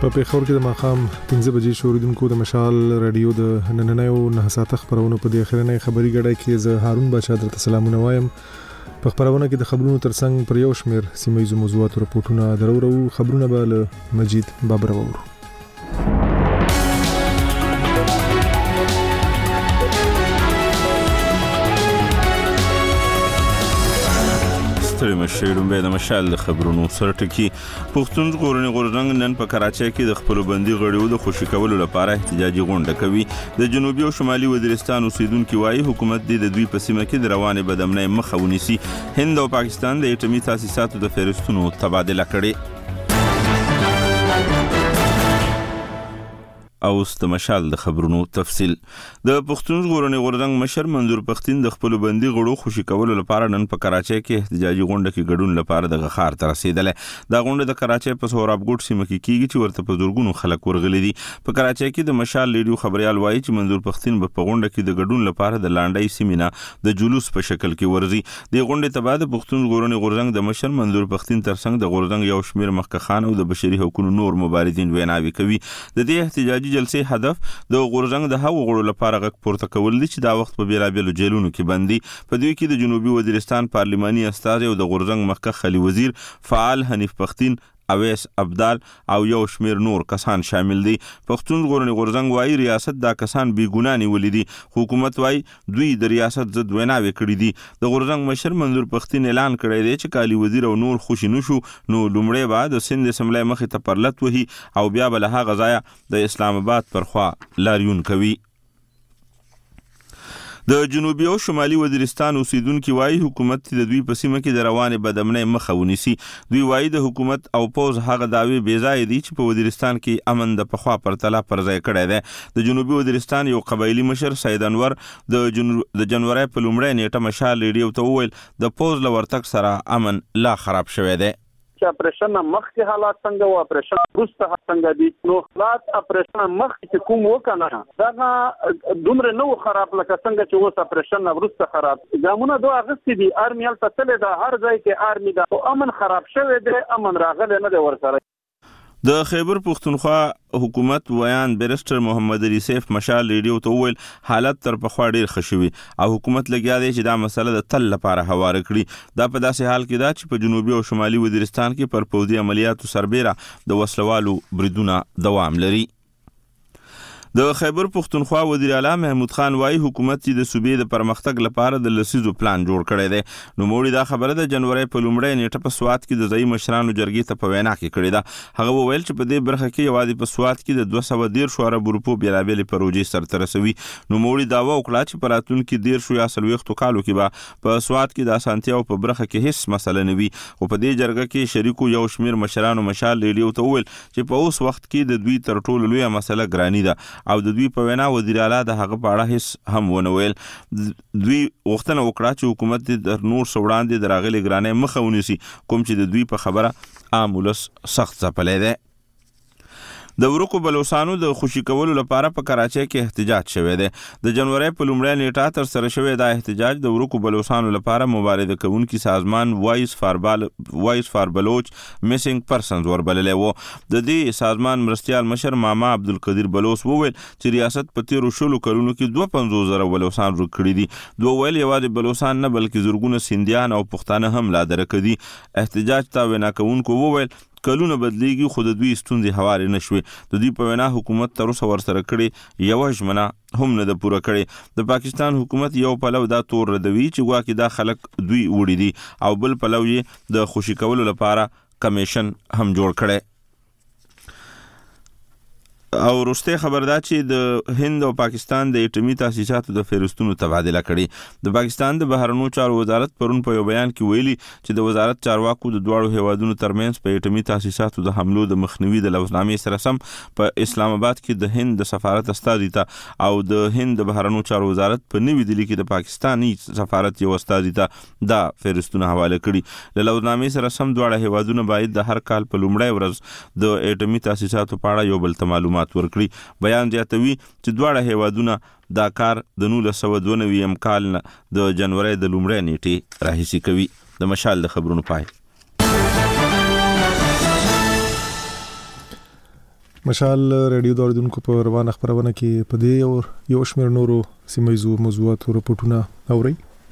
په پیښور کې د ماښام 5 بجې شوریدونکو د مشال رادیو د نننیو 9 ساعته خبرونه په دې اخرنۍ خبري غړای کې زه هارون بچا درته سلامونه وایم. په خبرونه کې د خبرونو ترڅنګ پر یو شمیر سیمایي موضوعات راپورټونه درورو خبرونه به له مجید بابر وورو. مشیرون به د مشال د خبرونو سرټکی پښتون ژغورنې غورځنګ نن په کراچۍ کې د خپل بندي غړیو د خوشی کولو لپاره احتجاجي غونډه کوي. د جنوبي او شمالي وزیرستان اوسیدونکو وايي حکومت د دوی په سیمه کې د روانې بدامنۍ مخه ونیسي. هند او پاکستان د اټومي تاسیساتو د فهرستونو تبادله کړي. اوس د مشال د خبرونو تفصیل. د پښتون ژغورنې غورځنګ مشر منظور پښتين د خپل بندي غړو خوشی کولو لپاره نن په کراچۍ کې احتجاجي غونډه کې ګډون لپاره د غخار تر رسیدله. دا غونډه د کراچۍ په سورابګوټ سیمه کې کیږي چې ورته په زورګونو خلک ورغلي دي. په کراچۍ کې د مشال لیډیو خبريال وایي چې منظور پښتين په غونډه کې د ګډون لپاره د لانډای سیمینه د جلوس په شکل کې ورزي. د غونډې تبع د پښتون ژغورنې غورځنګ د مشر منظور پښتين ترڅنګ د غورځنګ یو شمیر مخکخان او د بشري حقوقو نور مبارزین ویناوي کوي. د دې احتجاجي جلسې هدف د غورځنګ د هغو غړو لپاره غږ پورته کول دي چې دا وخت په بیلابیلو جیلونو کې بندي. په دوی کې د جنوبي وزیرستان پارلماني استازي او د غورځنګ مخکخ خلی وزیر فعال حنیف پښتين اویس ابدال او یو شمیر نور کسان شامل دي. پښتون ژغورنې غورځنګ وايي ریاست دا کسان بی ګناه نیولې دي. حکومت وايي دوی د ریاست ضد ویناوي کړې دي. د غورځنګ مشر منظور پښتين اعلان کړی دی چې کالی وزیر او نور خوشی نشو نو لومړی بعد سند سملای مخې ته پرلط وهي او بیا بل هغه ځای د اسلام آباد پر خوا لاریون کوي. د جنوبي او شمالي وزیرستان اوسیدونکو وايي حکومت د دوی په سیمه کې د روانې بدامنۍ مخه ونیسي. دوی وايي د حکومت او پوز هغه داوی بې ځای دي چې په وزیرستان کې امن د پخوا پرتله پر ځای کړی دی. د جنوبي وزیرستان یو قبایلی مشر سید انور د جنوري په لومړۍ نیټه مشال ریډیو ته وویل د پوز لورتک سره امن لا خراب شوی دی. چې اپریشن مخکې حالات څنګه او اپریشن وروسته څنګه دي. نو حالات اپریشن مخکې کوم وکنه دا دومره نو خراب لکه څنګه چې اوس اپریشن وروسته خراب. ګامونه دوه اغستې دي ارمي هلته تللی دا هر ځای کې ارمي دا امن خراب شوی دی امن راغلی نه دی ورسره. د خیبر پښتونخوا حکومت ویان بیرسټر محمد علي سیف مشال ریډیو ته وویل حالت تر پخوا ډیر ښه شوی او حکومت لګیا دی چې دا مسله د تل لپاره هواره کړي. دا په داسې حال کې ده چې په جنوبي او شمالي وزیرستان کې پر پوځي عملیاتو سربیره د وسلوالو بریدونه دوام لري. د خیبر پښتونخوا وزیر اعلی محمود خان وايي حکومت چې د صوبې د پرمختګ لپاره د لسیزو پلان جوړ کړی دی. نو موړي دا خبره د جنوري په لومړۍ نیټه په سوات کې د ځای مشرانو جرګې ته په وینا کې کړې ده. هغه وویل چې په دې برخه کې یوازې په سوات کې د 210 ارب روپو بیلابېلې پروژې سرته رسوي. نو موړي داوا وکړه چې په راتلونکي 13 یا 40 کالو کې به په سوات کې د اسانتیاو په برخه کې هیڅ مسله نه وي. او په دې جرګه کې شریکو یو شمیر مشرانو مشال ریډیو ته وویل چې په اوس وخت کې د دوی تر ټولو لویه مسله ګرانی ده او د دوی په وینا وزیر اعلی د هغه په اړه هیڅ هم ونه ویل. دوی غوښتنه وکړه چې حکومت د نور سوړاندې د راغلي ګرانۍ مخه ونیسي کوم چې د دوی په خبره عام ولس سخت ځپلی دی. د ورکو بلوچستانو د خوشی کولو لپاره په کراچۍ کې احتجاج شوی دی. د جنوري په لومړۍ نیټه تر سره شوی دا احتجاج د ورکو بلوچستانو لپاره مبارزه کوونکي سازمان وایس فار بلوچ میسنګ پرسنز وربللی وو. د دې سازمان مرستیال مشر ماما عبدالقدیر بلوچ وویل چې ریاست په تیرو 20 کلونو کې 52,000 بلوچستان ورک کړي دي. دوی ویل یوازې بلوچستان نه بلکې زرګونه سیندیان او پښتانه هم لا درک دي. احتجاج ته وینا کوونکو وویل کلونه بدلیږي خو د دوی ستونزې هوارې نشوي. د دوی په وینا حکومت تر اوسه ورسره کړي یو ژمنه هم نه ده پوره کړې. د پاکستان حکومت یو پلو دا تور ردوي چې ګواکې دا خلک دوی وړي دي او بل پلو یې د خوشی کولو لپاره کمیشن هم جوړ کړي. او وروسته خبر ده چې د هند او پاکستان د اټومي تاسیساتو د فهرستونو تبادله کړي. د پاکستان د بهرنیو چارو وزارت پرون په یو بیان کې ویلي چې د وزارت چارواکو د دواړو هیوادونو ترمنځ په اټومي تاسیساتو د حملو د مخنیوي د لوزنامې سره سم په اسلام آباد کې د هند د سفارت استازي ته او د هند د بهرنیو چارو وزارت په نوي دلی کې د پاکستاني سفارت یو استازي ته دا فهرستونه حواله کړي. د لوزنامې سره سم دواړه هیوادونه باید د هر کال په لومړۍ ورځ د اټومي تاسیساتو په اړه یو بل ته معلومات ورکړي. بیان زیاتوي چې دواړه هیوادونه دا کار د 1992 کال د جنوري د لومړۍ نیټې راهیسې کوي. د مشال د خبرونو پای. مشال رادیو د اوریدونکو په روانه خبرونه کې په دې او یو شمېر نورو سیمایي موضوعات او رپورټونه اوري.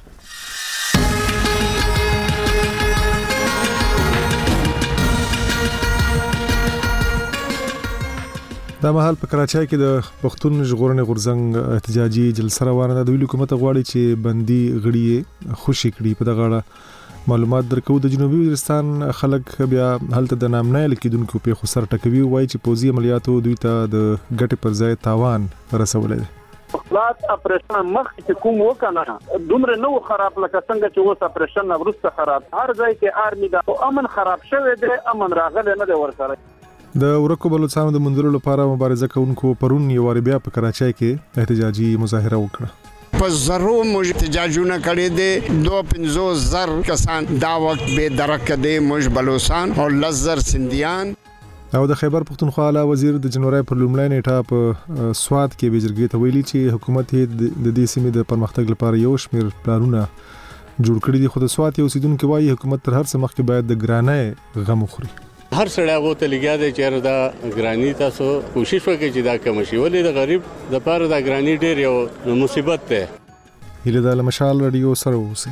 دا مهال په کراچۍ کې د پښتون ژغورنې غورځنګ احتجاجي جلسه روانه ده. د حکومت غواړي چې بندي غړي خوشي کړي. په دغه اړه معلومات درکو. د جنوبي وزیرستان خلک بیا هلته د نامنه لیکدونکو په خسر ټکوي وایي چې پوزي عملیاتو دوی ته د ګټې پر ځای تاوان رسولې ده. خلاص اپریشن مخ چې کوم وکنه دومره نو خراب لکه څنګه چې اوس اپریشن ورسته خراب هر ځای کې آرمي دا امن خراب شوی دی امن راغلی نه دی ورسره. د ورکو بلوچستان د منځلو لپاره مبارزه کوونکو پرون یو وار بیا په کراچۍ کې احتجاجي مظاهره وکړه. په زرو موږ احتجاجونه کړي دي 250,000 کسان دا وخت به درک دي موږ بلوچستان او لزر سندیان. او د خیبر پختونخوا اعلی وزیر د جنوري پر لومړی نیټه په سواد کې وزیرګي ته ویلي چې حکومت د دې سیمې د پرمختګ لپاره یو شمېر پلانونه جوړ کړي دي. خو د سواد یو اوسیدونکو وايي حکومت تر هر څه مخکې باید د ګرانۍ غم وخوري. هر سړی غو ته لګیا دی چې دا ګرانی تاسو کوشش وکړئ چې دا کم شي ولې د غریب د پاره دا ګرانی ډیر یو مصیبت ده. هله د مشال رادیو سره اوسئ.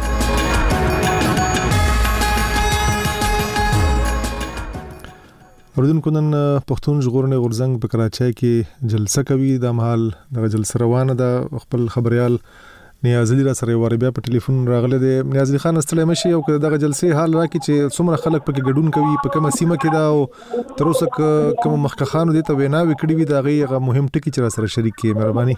اوریدونکو نن پښتون ژغورنې غورځنګ په کراچۍ کې جلسه کوي. د مهال د جلسه روانه ده. خپل خبريال نیاز علي را سره واره بیا په ټلیفون راغله. د نیاز علي خان استلې مشي او دغه جلسې حال راکې چې څومره خلک پکې ګډون کوي په کومه سیمه کې دا او تر اوسه کوم مخکخانو دي ته ویناوي کړی وي دا غي مهم ټکی چې را سره شریک کړي. مهرباني.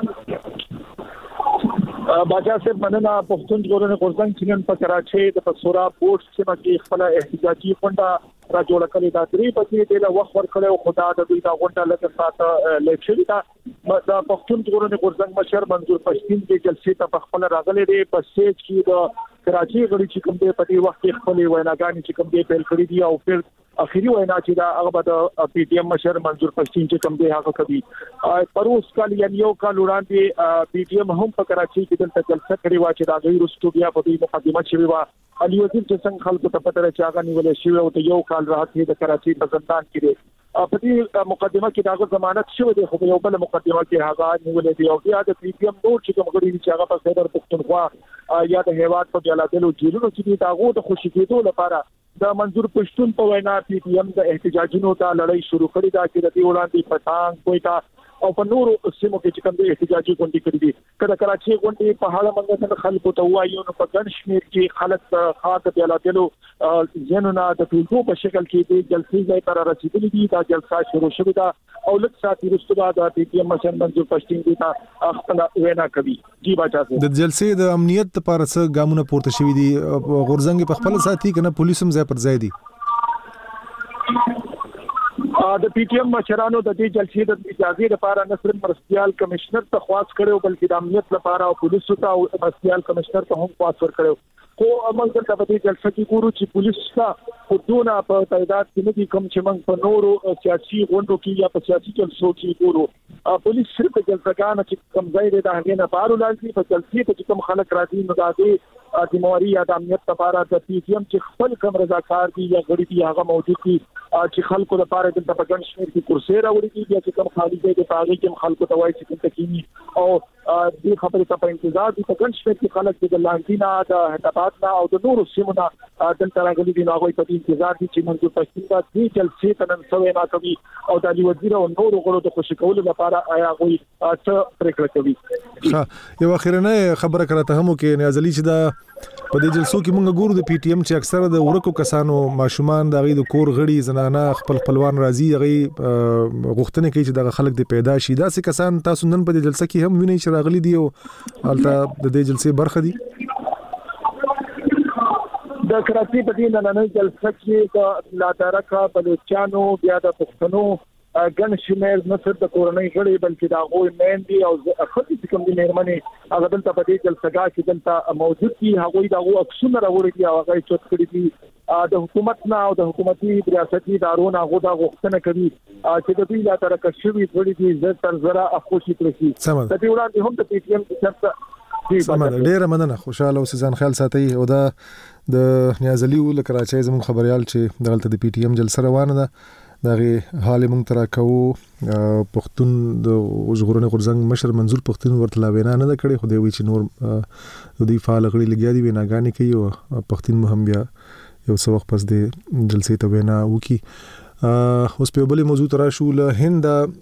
باچا صاحب مننه. پښتون ژغورنې غورځنګ چې نن په کراچۍ د پسورا پورټ سیمه کې خپل احتجاجي غونډه را جوړ کړې دا 3 بجې د وخت ورکړو خدا د دوی دا غونډه لکه ساته لیک شوی دا د پښتون ژغورنې غورځنګ مشر منظور پښتين د جلسې ته خپل راغلي دي. په سټیج کې د کراچۍ غړي چې کوم دی په دې وخت کې خپل ویناګانې چې کوم دی پیل کړې دي او پھر اخیری وینا چې دا هغه د پی ټی ایم مشر منظور پښتين چې کوم دی هغه کوي. پروس کال یعنی یو کال وړاندې پی ټی ایم هم په کراچۍ کې د جلسه کړې و چې دا غیر استودیا په دې مقدمه شوی و. علي وزیر چې څنګه خلکو ته پته راځي هغه نیولې شوی او ته یو کال راځي د کراچۍ په زندان کې په دې مقدمه کې داغه ضمانت شوی دی. خو یو بل مقدمه کې هغه نیولې دی او بیا د پی ټی ایم نور چې کوم غړي چې هغه په خیبر پختونخوا یا د هیواد په جلادلو جیلونو کې داغه د خوشی کېدو لپاره د منظور پښتون په وینا پی ټی ایم د احتجاجونو ته لړۍ شروع کړې ده چې د دې وړاندې پټان کویټا او په نورو سیمو کې چې کوم د احتجاجي غونډې کړې دي. کله کراچۍ غونډې په حاله منګه خلکو ته وایي نو په ګڼ شمېر کې خلک خاطر بیلاتلو ځنونه د ټولګو په شکل کې د جلسې ځای پر رسیدلي دي. دا جلسه شروع شوه دا او لږ ساعت وروسته بعد د پی ټی ایم مشر منظور پښتين ته خپل وینا کوي. جی باچا د جلسې د امنیت لپاره څه ګامونه پورته شوي دي؟ غورځنګ په خپل ساتي کنه پولیس هم ځای پر ځای دي؟ د پی ټی ایم مشرانو د دې جلسې د اجازه لپاره نه صرف مرستيال کمشنر ته خواست کړو بلکې د امنیت لپاره او پولیسو ته او مرستيال کمشنر ته هم خواست ورکړو. خو موږ د دې جلسې کې ګورو چې پولیس ته خودونه په تعداد کې نه دي کوم چې موږ په نورو سیاسي غونډو کې یا په سیاسي جلسو کې ګورو. پولیس صرف جلسګان چې کوم ځای دی دا هغه نه بارو لازمي په جلسې ته کوم خلک راځي نو دا د دیموري یا د امنیت لپاره د پی ټی ایم چې خپل کوم رضاکار دي یا غړي دي هغه موجود دي چې خلکو لپاره د په ګڼ شمېر کې کرسي راوړي دي بیا چې کوم خالي دی د پاغي کې خلکو ته وایي چې کوم تکینی او دې خبرې ته په انتظار دي. په ګڼ شمېر کې خلک د لاندینا د هټابات نه او د نورو سیمونو دلته راغلي دي. هغه په انتظار دي چې منځو پښتون د دې جلسې ته نن سوي نه کوي او د علي وزیر او نورو غړو د خوشی کولو لپاره آیا غوي څه پریکړه کوي. یو اخیرنه خبره کړه هم کې نیازلی چې دا په دې جلسو کې مونږ ګورو د پی ټی ایم چې اکثره د ورکو کسانو ماشومان د غي د کور غړي زنانه خپلوان راځي غي غوښتنه کوي چې د خلک د پیدا شي. دا څه کسان تاسو نن په دې جلسه کې هم وینئ چې راغلي دي او البته د دې جلسې برخه دي؟ د کراچۍ په دې نننۍ جلسه کې د لادرکا بلوچستانو بیا د پښتنو ګڼ شمېر نه صرف د کورنۍ غړي بلکې د هغوی میندې او خپل چې کوم دي مېرمنې هغه دلته په دې جلسګاه کې دلته موجود دي. هغوی د هغو عکسونه راوړي دي او هغه چوت کړي دي د حکومت نه او د حکومتي ریاستي ادارو نه هغه د غوښتنه کوي چې د دوی لا ترکه شوی غړي دي زر تر زره افخوشي کړي. د دې وړاندې هم د پی ټی ایم څخه ډیره مننه. خوشاله اوسئ، ځان خیال ساتئ. او دا د نیاز علي ول کراچۍ زموږ خبريال چې دغلت د پی ټی ایم جلسه روانه ده دغه حال مونږ ترا کوو. پښتون د ژغورنې غورځنګ مشر منظور پښتون ورته لا وینا نه کړې، خو دی وی چې نور د دې فعال غړي لګیا دي ویناګانې کوي او پښتون مهم بیا یو څو وخت پس د جلسې ته وینا وکي. اوس په بلې موضوع تر شو له هند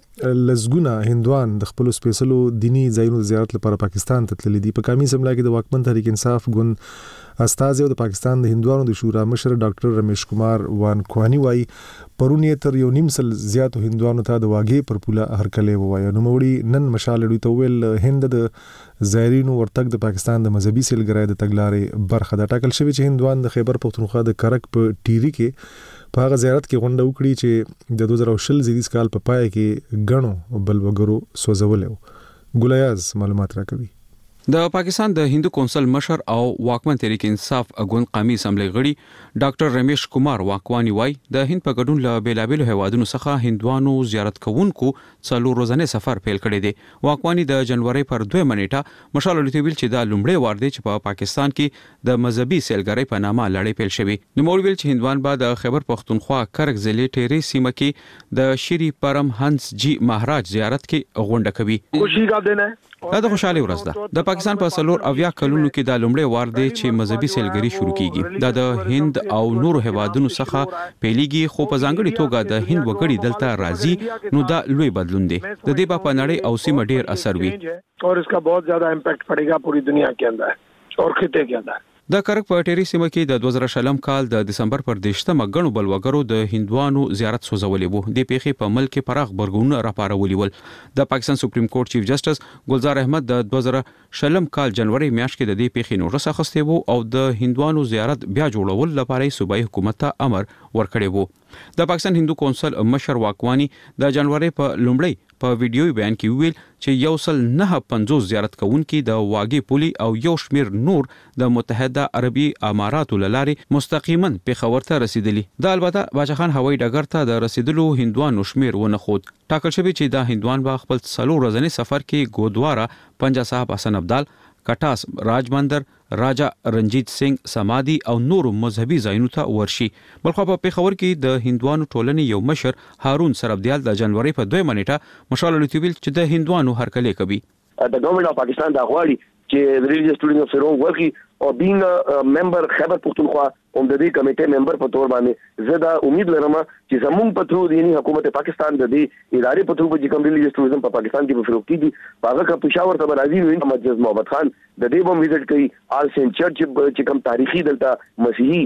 لزګونه هندوان د خپل سپیشلو دینی ځایونو زیارت لپاره پاکستان ته تللي دي. په کمی سملا کې د واکمن تحریک انصاف ګوند استازي او د پاکستان د هندوانو د شورا مشر ډاکټر رمیش کمار وانکوانی وایي پرونی تر یو نیم سل زیاتو هندوانو ته د واګې پر پوله هرکلې ووایي. نو موړي نن مشال دوی ته ویل هند د زایرینو ورتګ د پاکستان د مذهبي سیلګرای د تګلارې برخه ده. ټاکل شوی چې هندوان د خیبر پختونخوا د کرک په ټيري کې په هغه زیارت کې غونډه وکړي چې د 2020 زیږدیز کال په پای کې غنو بل وګړو سوځولو. ګولیاز معلومات راکوي. د پاکستان د هندو کونسل مشر او واکمن تحریک انصاف ګوند قومي اسمبلی غړي ډاکټر رمیش کمار واکوانی وای د هند په ګډون له بیلابېلو هیوادونو څخه هندوانو زیارت کوونکو څلور ورځې سفر پیل کړی دی. واکوانی د جنوري پر 2 منېټه مشال ویل چې دا لومړی وار دی چې په پاکستان کې د مذهبي سیلګرۍ په نامه لړۍ پیل شوی. نو مور ویل چې هندوان به د خیبر پختونخوا کرک ضلع ټيري سیمه کې د شری پرم هنس جی مہاراج زیارت کې غونډه کوي. خوشی کا دن ہے. دا د خوشاله ورځ ده. د پاکستان په سلور اویا کلونو کې دا لومړی وار دی چې مذهبي سیلګري شروع کیږي. دا د هند او نورو هیوادونو څخه پیلېږي، خو په ځانګړي توګه د هند وګړي دلته راځي. نو دا لوی بدلون دی. د دې په نړۍ او سیمه ډیر اثر وی اور اس کا بہت زیادہ امپیکٹ پڑے گا پوری دنیا کے اندر اور خطے کے اندر. د کرک په ټيري سیمه کې د 2020 کال د دسمبر پر 10 غنو بل وګړو د هندوانو زیارت سوزولې وو. د پیخي په ملک کې پراخ برګونه راپارولې ول. د پاکستان سپریم کورټ چیف جسټس ګلزار احمد د 2020 کال جنوري میاشت کې د دې پیخي نوټس اخیسته وو او د هندوانو زیارت بیا جوړول لپاره صوبایي حکومت ته امر ورکړی وو. د پاکستان هندو کونسل مشر واکوانی د جنوري په لومړی په ویډیو بیان کې ویل چې یو سل 950 زیارت کوونکي د واګې پولي او یو شمیر نور د متحده عربي اماراتو لارې مستقیما پیښور ته رسیدلی. د البته باچخان هوایي ډګر ته د رسیدلو هندوانو شمیر ونه خود. ټاکل شوی چې دا هندوان به خپل څلور ورځنی سفر کې ګودوارا پنجا صاحب حسن ابدال کټاس راجمندر راجا رنجیت سنگ سمادي او نور مذهبي ځایونو ته ورشي. بلخو په پیښور کې د هندوانو ټولنې یو مشر هارون سربدیال د جنوري په 2 منېټه مشال لوتیویل چې د هندوانو هرکلې کوي. د ګورنمنت اف پاکستان دا غواړي چې ریلیجیس ټورینګ اف سروم ورکی او بینګ ممبر خیبر پختونخوا هم د دې کمیټې ممبر په تور باندې زه دا امید لرم چې زموږ په ترو دینی حکومت پاکستان د دې ادارې په تور په کوم ریلیجیس ټوریزم په پاکستان کې په فروغ کیږي هغه کا پېښور ته راځي نو محمد محمد خان د دې بم وزټ کوي آل سینټ چرچ چې کوم تاریخي دلته مسیحي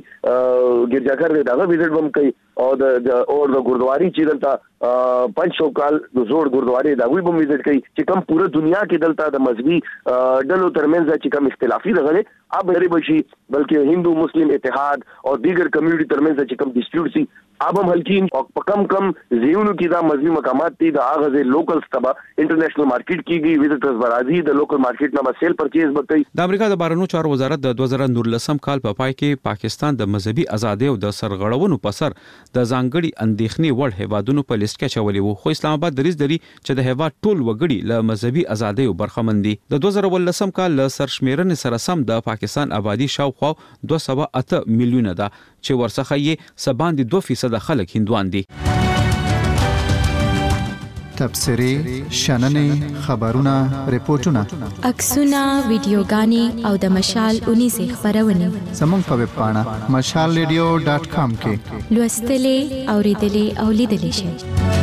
ګرجاګر دی دا وزټ بم کوي او د ګوردواري چې دلته 500 کال د زوړ ګوردواري دا وی بم وزټ کوي چې کوم پوره دنیا کې دلته د مذهبي ډلو ترمنځ چې کوم اختلافي رغلي اب غریب شي بلکې هندو مسلم اتحاد او دیگر کمیونټي ترمنځ چې کوم ډیسپیوټ سي اب هم هلکین او کم زیونو کې دا مذهبي مقامات دي د اغه لوکل ستبا انټرنیشنل مارکیټ کیږي وزټرز برازي د لوکل مارکیټ نه سیل پرچیز وکړي. د امریکا د بهرنیو چارو وزارت د 2019 کال په پای کې پاکستان د مذهبي ازادۍ او د سرغړونو په سر د ځانګړي اندېښنې وړ هیوادونو په لیست کې چولې وو. خو اسلام آباد دریځ لري چې د هیواد ټول وګړي له مذهبي ازادۍ او برخمن دي. د 2019 کال له سرشمیرنې سره سم د پاکستان آبادی شاوخوا 208 میلیونه ده چې ورڅخه یې سباندې 2% خلک هندوان دي. تبصرې، شننې، خبرونه، ریپورتونه، عکسونه، ویډیوګانې او د مشال 19 خبرونه زموږ په ویب پاڼه mashalradio.com کې لوستلې، اوریدلې او لیدلې شئ.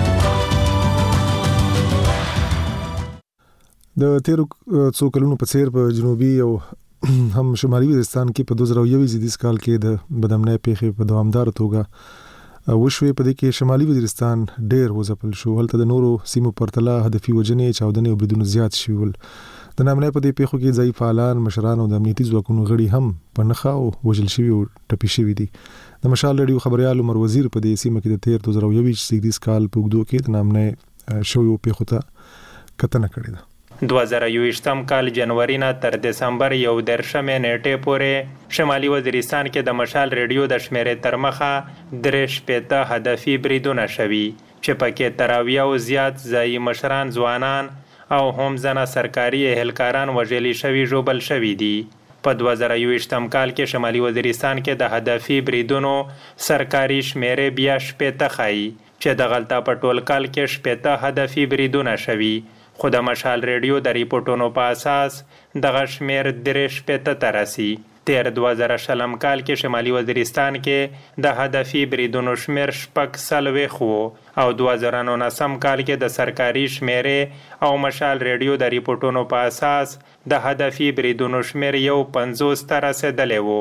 د تیرو څو کلونو په څیر په جنوبي او هم شمالي وزیرستان کې په 2021 زیږدیز کال کې د بدامنۍ پیښې په دوامدار توګه وشوي. په دې کې شمالي وزیرستان ډېر وځپل شو. هلته د نورو سیمو پرتله هدفي وجنې چاودنې او بریدونه زیات شوي ول. د نامنۍ په دې پیښو کې ځایي فعالان، مشران او د امنیتي ځواکونو غړي هم په نښه او وژل شوي او ټپي شوي دي. د مشال رادیو خبريال عمر وزیر په دې سیمه کې د تیر 2021 زیږدیز کال په اوږدو کې د نامنۍ شویو پیښو ته کتنه کړې ده. 2021 کال جنوري نه تر دسمبر 11 نیټې پورې شمالي وزیرستان کې د مشال ریډیو د شمیرې تر مخه 3 هدفي بریدونه شوي چې پکې تراویه او زیات ځایي مشران، ځوانان او هم ځنه سرکاري اهلکاران وژل شوي ژوبل شوي دي. په 2021 کال کې شمالي وزیرستان کې د هدفي بریدونو سرکاري شمیرې بیا 70 ښایي چې د غلطه په ټول کال کې 70 هدفي بریدونه شوي، خو د مشال ریډیو د ریپورتونو په اساس دغه شمیر 73 ته رسي. تیر 2020 کال کې شمالي وزیرستان کې د هدفي بریدونو شمیر 46 وو او 2019 کال کې د سرکاري شمیرې او مشال ریډیو د ریپورتونو په اساس د هدفي بریدونو شمیر 50 ته رسیدلی وو.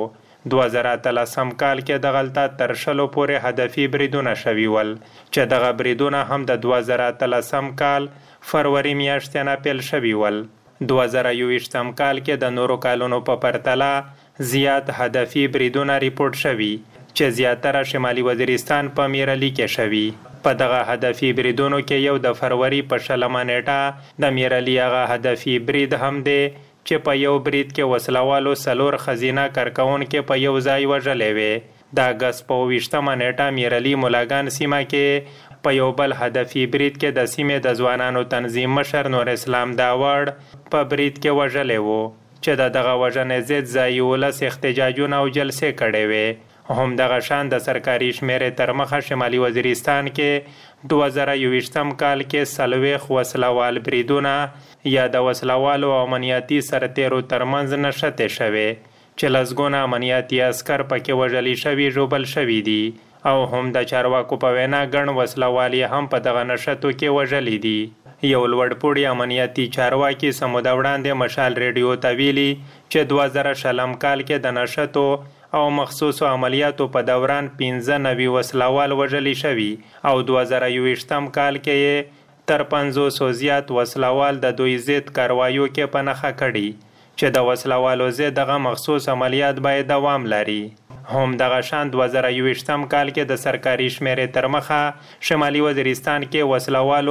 2013 کال کې د غلطه تر 100 پورې هدفي بریدونه شوي ول، چې دغه بریدونه هم د 2013 کال فروری میاشتې نه پیل شوي ول. 2021 کال کې د نورو کالونو په پرتله زیات هدفي بریدونه ریپورت شوي، چې زیاتره شمالي وزیرستان په میرعلي کې شوي. په دغه هدفي بریدونو کې یو د فروری په 20 نیټه د میرعلي هغه هدفي برید هم دی چې په یو برید کې وسلوالو 4 خزینه کارکونکي په یو ځای وژلې وې. د اګست په 20 نیټه میرعلي مولاګان سیمه کې په یو بل هدفي برید کې د سیمې د ځوانانو تنظیم مشر نور اسلام داوړ په برید کې وژلې وو، چې دغه وژنې ضد ځایي ولس احتجاجونه او جلسې کړې وې. هم دغه شان د سرکاري شمیرې تر مخه شمالي وزیرستان کې 2021 کال کې 40 وسلوال بریدونه یا د وسلوالو او امنیتي سرتیرو ترمنځ نښتې شوې، چې لسګونه امنیتي عسکر پکې وژلي شوي ژوبل شوي دي، او هم د چارواکو په وینا ګڼ وسلوال هم په دغه نښتو کې وژلي دي. یو لوړپوړي امنیتي چارواکي سموده وړاندې مشال ریډیو ته ویلي چې 2020 کال کې د نښتو او مخصوصو عملیاتو په دوران 15 وسلوال وژلي شوي، او 2021 کال کې تر 500 زیات وسلوال د دوی ضد کاروایو کې په نښه کړي، چې د وسلوالو ضد دغه مخصوص عملیات باید دوام لري. هم دغه شان 2021 کال کې د سرکاري شمیرې تر مخه شمالي وزیرستان کې وسلوالو